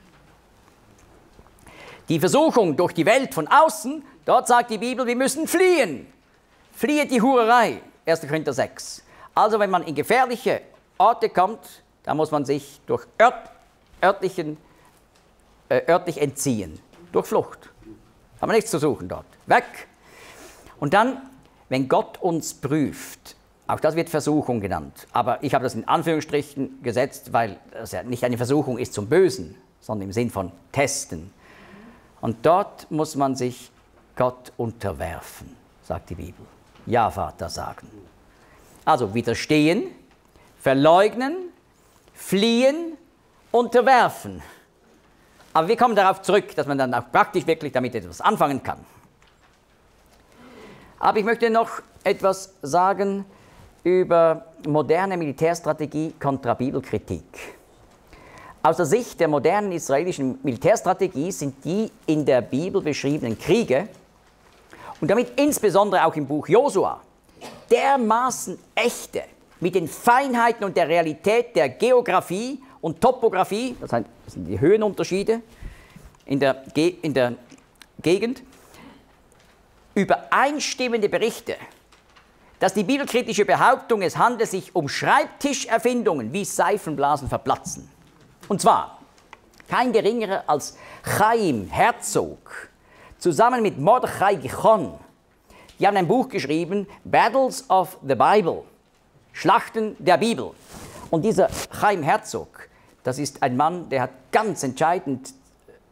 Speaker 1: Die Versuchung durch die Welt von außen, dort sagt die Bibel, wir müssen fliehen. Fliehe die Hurerei, erster Korinther sechs. Also wenn man in gefährliche Orte kommt, da muss man sich durch ört, örtlichen, äh, örtlich entziehen. Durch Flucht. Haben wir nichts zu suchen dort. Weg. Und dann, wenn Gott uns prüft, auch das wird Versuchung genannt, aber ich habe das in Anführungsstrichen gesetzt, weil das ja nicht eine Versuchung ist zum Bösen, sondern im Sinn von testen. Und dort muss man sich Gott unterwerfen, sagt die Bibel. Ja, Vater, sagen. Also widerstehen, verleugnen, fliehen, unterwerfen. Aber wir kommen darauf zurück, dass man dann auch praktisch wirklich damit etwas anfangen kann. Aber ich möchte noch etwas sagen über moderne Militärstrategie kontra Bibelkritik. Aus der Sicht der modernen israelischen Militärstrategie sind die in der Bibel beschriebenen Kriege und damit insbesondere auch im Buch Josua dermaßen echte, mit den Feinheiten und der Realität der Geografie und Topographie, das sind die Höhenunterschiede in der, Ge in der Gegend, übereinstimmende Berichte, dass die bibelkritische Behauptung, es handle sich um Schreibtischerfindungen, wie Seifenblasen verplatzen. Und zwar kein geringerer als Chaim Herzog, zusammen mit Mordechai Gichon. Die haben ein Buch geschrieben, Battles of the Bible, Schlachten der Bibel. Und dieser Chaim Herzog, das ist ein Mann, der hat ganz entscheidend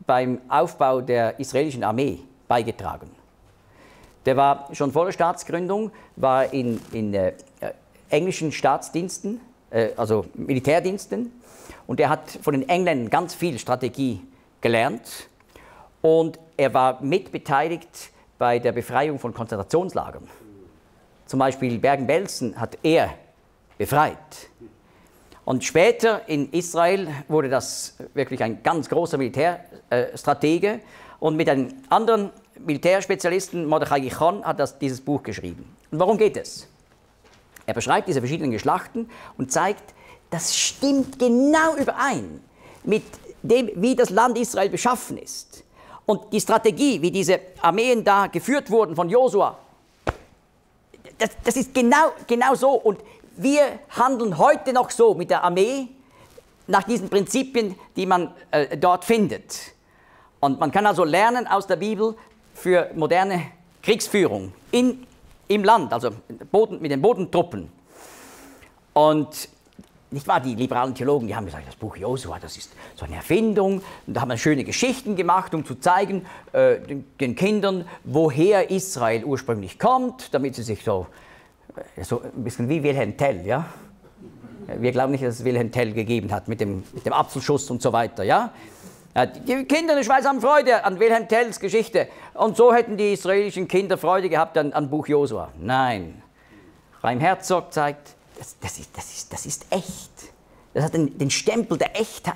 Speaker 1: beim Aufbau der israelischen Armee beigetragen. Der war schon vor der Staatsgründung, war in, in äh, englischen Staatsdiensten, äh, also Militärdiensten, und er hat von den Engländern ganz viel Strategie gelernt und er war mitbeteiligt bei der Befreiung von Konzentrationslagern. Zum Beispiel Bergen-Belsen hat er befreit. Und später in Israel wurde das wirklich ein ganz großer Militärstratege und mit einem anderen Militärspezialisten, Mordechai Gichon, hat das, dieses Buch geschrieben. Und worum geht es? Er beschreibt diese verschiedenen Geschlachten und zeigt, das stimmt genau überein mit dem, wie das Land Israel beschaffen ist. Und die Strategie, wie diese Armeen da geführt wurden von Josua, das, das ist genau, genau so. Und wir handeln heute noch so mit der Armee nach diesen Prinzipien, die man äh, dort findet. Und man kann also lernen aus der Bibel für moderne Kriegsführung in, im Land, also Boden, mit den Bodentruppen. Und nicht wahr, die liberalen Theologen, die haben gesagt, das Buch Josua, das ist so eine Erfindung. Und da haben wir schöne Geschichten gemacht, um zu zeigen äh, den, den Kindern, woher Israel ursprünglich kommt, damit sie sich so, äh, so ein bisschen wie Wilhelm Tell, ja. Wir glauben nicht, dass es Wilhelm Tell gegeben hat mit dem, mit dem Apfelschuss und so weiter, ja. Die Kinder in der Schweiz haben Freude an Wilhelm Tells Geschichte. Und so hätten die israelischen Kinder Freude gehabt an, an Buch Josua. Nein. Chaim Herzog zeigt, das, das, ist, das, ist, das ist echt. Das hat den, den Stempel der Echtheit.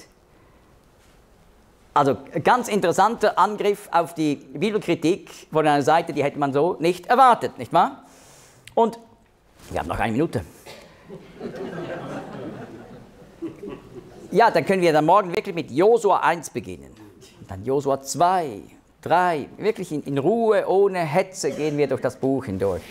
Speaker 1: Also ganz interessanter Angriff auf die Bibelkritik von einer Seite, die hätte man so nicht erwartet, nicht wahr? Und wir haben noch eine Minute. Ja, dann können wir dann morgen wirklich mit Josua eins beginnen. Und dann Josua zwei, drei, wirklich in, in Ruhe, ohne Hetze gehen wir durch das Buch hindurch.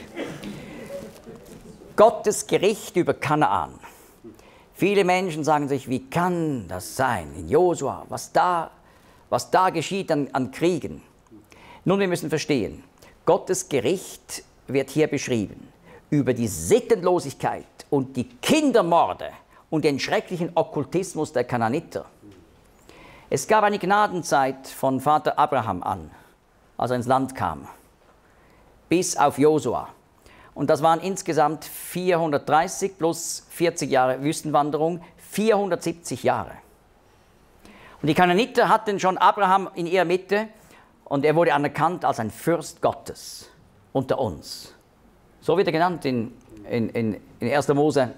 Speaker 1: Gottes Gericht über Kanaan. Viele Menschen sagen sich, wie kann das sein in Josua, was da, was da geschieht an, an Kriegen. Nun, wir müssen verstehen, Gottes Gericht wird hier beschrieben über die Sittenlosigkeit und die Kindermorde und den schrecklichen Okkultismus der Kanaaniter. Es gab eine Gnadenzeit von Vater Abraham an, als er ins Land kam, bis auf Josua. Und das waren insgesamt vierhundertdreißig plus vierzig Jahre Wüstenwanderung, vierhundertsiebzig Jahre. Und die Kanaaniter hatten schon Abraham in ihrer Mitte und er wurde anerkannt als ein Fürst Gottes unter uns. So wird er genannt in, in, in, in erster Mose.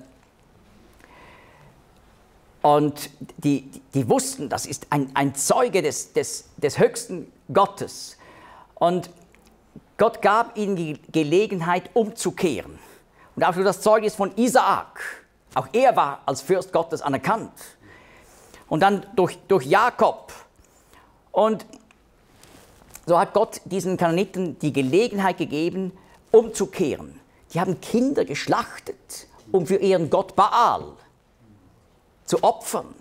Speaker 1: Und die, die wussten, das ist ein, ein Zeuge des, des, des höchsten Gottes. Und Gott gab ihnen die Gelegenheit, umzukehren. Und auch durch das Zeugnis von Isaak, auch er war als Fürst Gottes anerkannt. Und dann durch, durch Jakob. Und so hat Gott diesen Kanaaniten die Gelegenheit gegeben, umzukehren. Die haben Kinder geschlachtet, um für ihren Gott Baal zu opfern.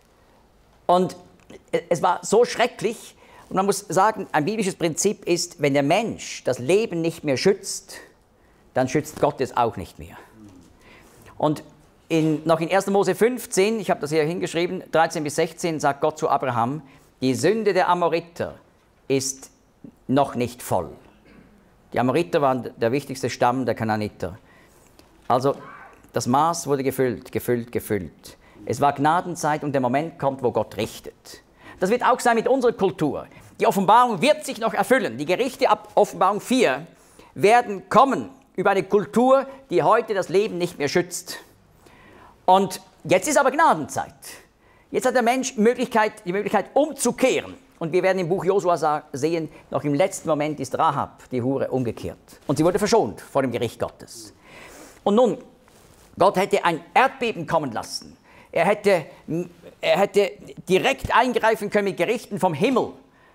Speaker 1: Und es war so schrecklich. Und man muss sagen, ein biblisches Prinzip ist, wenn der Mensch das Leben nicht mehr schützt, dann schützt Gott es auch nicht mehr. Und in, noch in erster Mose fünfzehn, ich habe das hier hingeschrieben, dreizehn bis sechzehn, sagt Gott zu Abraham, die Sünde der Amoriter ist noch nicht voll. Die Amoriter waren der wichtigste Stamm der Kanaaniter. Also das Maß wurde gefüllt, gefüllt, gefüllt. Es war Gnadenzeit und der Moment kommt, wo Gott richtet. Das wird auch sein mit unserer Kultur. Die Offenbarung wird sich noch erfüllen. Die Gerichte ab Offenbarung vier werden kommen über eine Kultur, die heute das Leben nicht mehr schützt. Und jetzt ist aber Gnadenzeit. Jetzt hat der Mensch Möglichkeit, die Möglichkeit umzukehren. Und wir werden im Buch Josua sehen, noch im letzten Moment ist Rahab, die Hure, umgekehrt. Und sie wurde verschont vor dem Gericht Gottes. Und nun, Gott hätte ein Erdbeben kommen lassen. Er hätte, er hätte direkt eingreifen können mit Gerichten vom Himmel.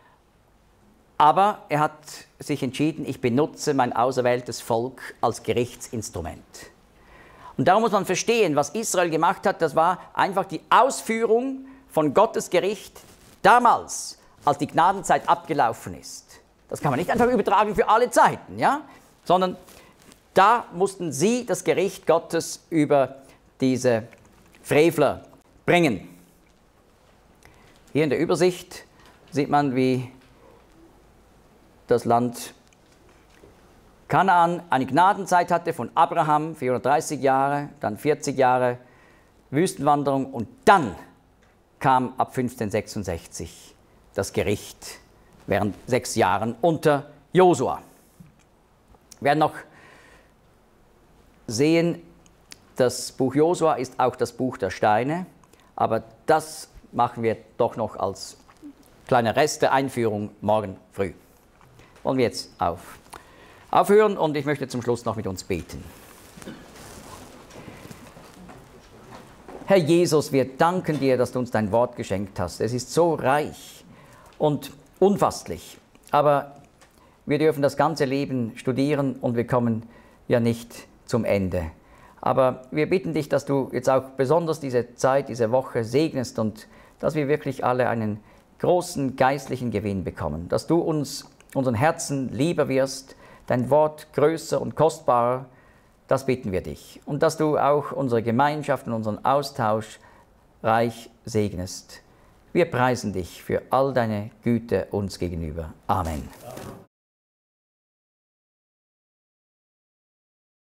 Speaker 1: Aber er hat sich entschieden, ich benutze mein auserwähltes Volk als Gerichtsinstrument. Und darum muss man verstehen, was Israel gemacht hat, das war einfach die Ausführung von Gottes Gericht damals, als die Gnadenzeit abgelaufen ist. Das kann man nicht einfach übertragen für alle Zeiten, ja? Sondern da mussten sie das Gericht Gottes über diese Frevler bringen. Hier in der Übersicht sieht man, wie das Land Kanaan eine Gnadenzeit hatte von Abraham, vierhundertdreißig Jahre, dann vierzig Jahre Wüstenwanderung und dann kam ab fünfzehnhundertsechsundsechzig das Gericht während sechs Jahren unter Josua. Wir werden noch sehen, das Buch Josua ist auch das Buch der Steine, aber das machen wir doch noch als kleine Rest der Einführung morgen früh. Wollen wir jetzt auf, aufhören und ich möchte zum Schluss noch mit uns beten. Herr Jesus, wir danken dir, dass du uns dein Wort geschenkt hast. Es ist so reich und unfasslich, aber wir dürfen das ganze Leben studieren und wir kommen ja nicht zum Ende. Aber wir bitten dich, dass du jetzt auch besonders diese Zeit, diese Woche segnest und dass wir wirklich alle einen großen geistlichen Gewinn bekommen, dass du uns, unseren Herzen lieber wirst, dein Wort größer und kostbarer, das bitten wir dich. Und dass du auch unsere Gemeinschaft und unseren Austausch reich segnest. Wir preisen dich für all deine Güte uns gegenüber. Amen.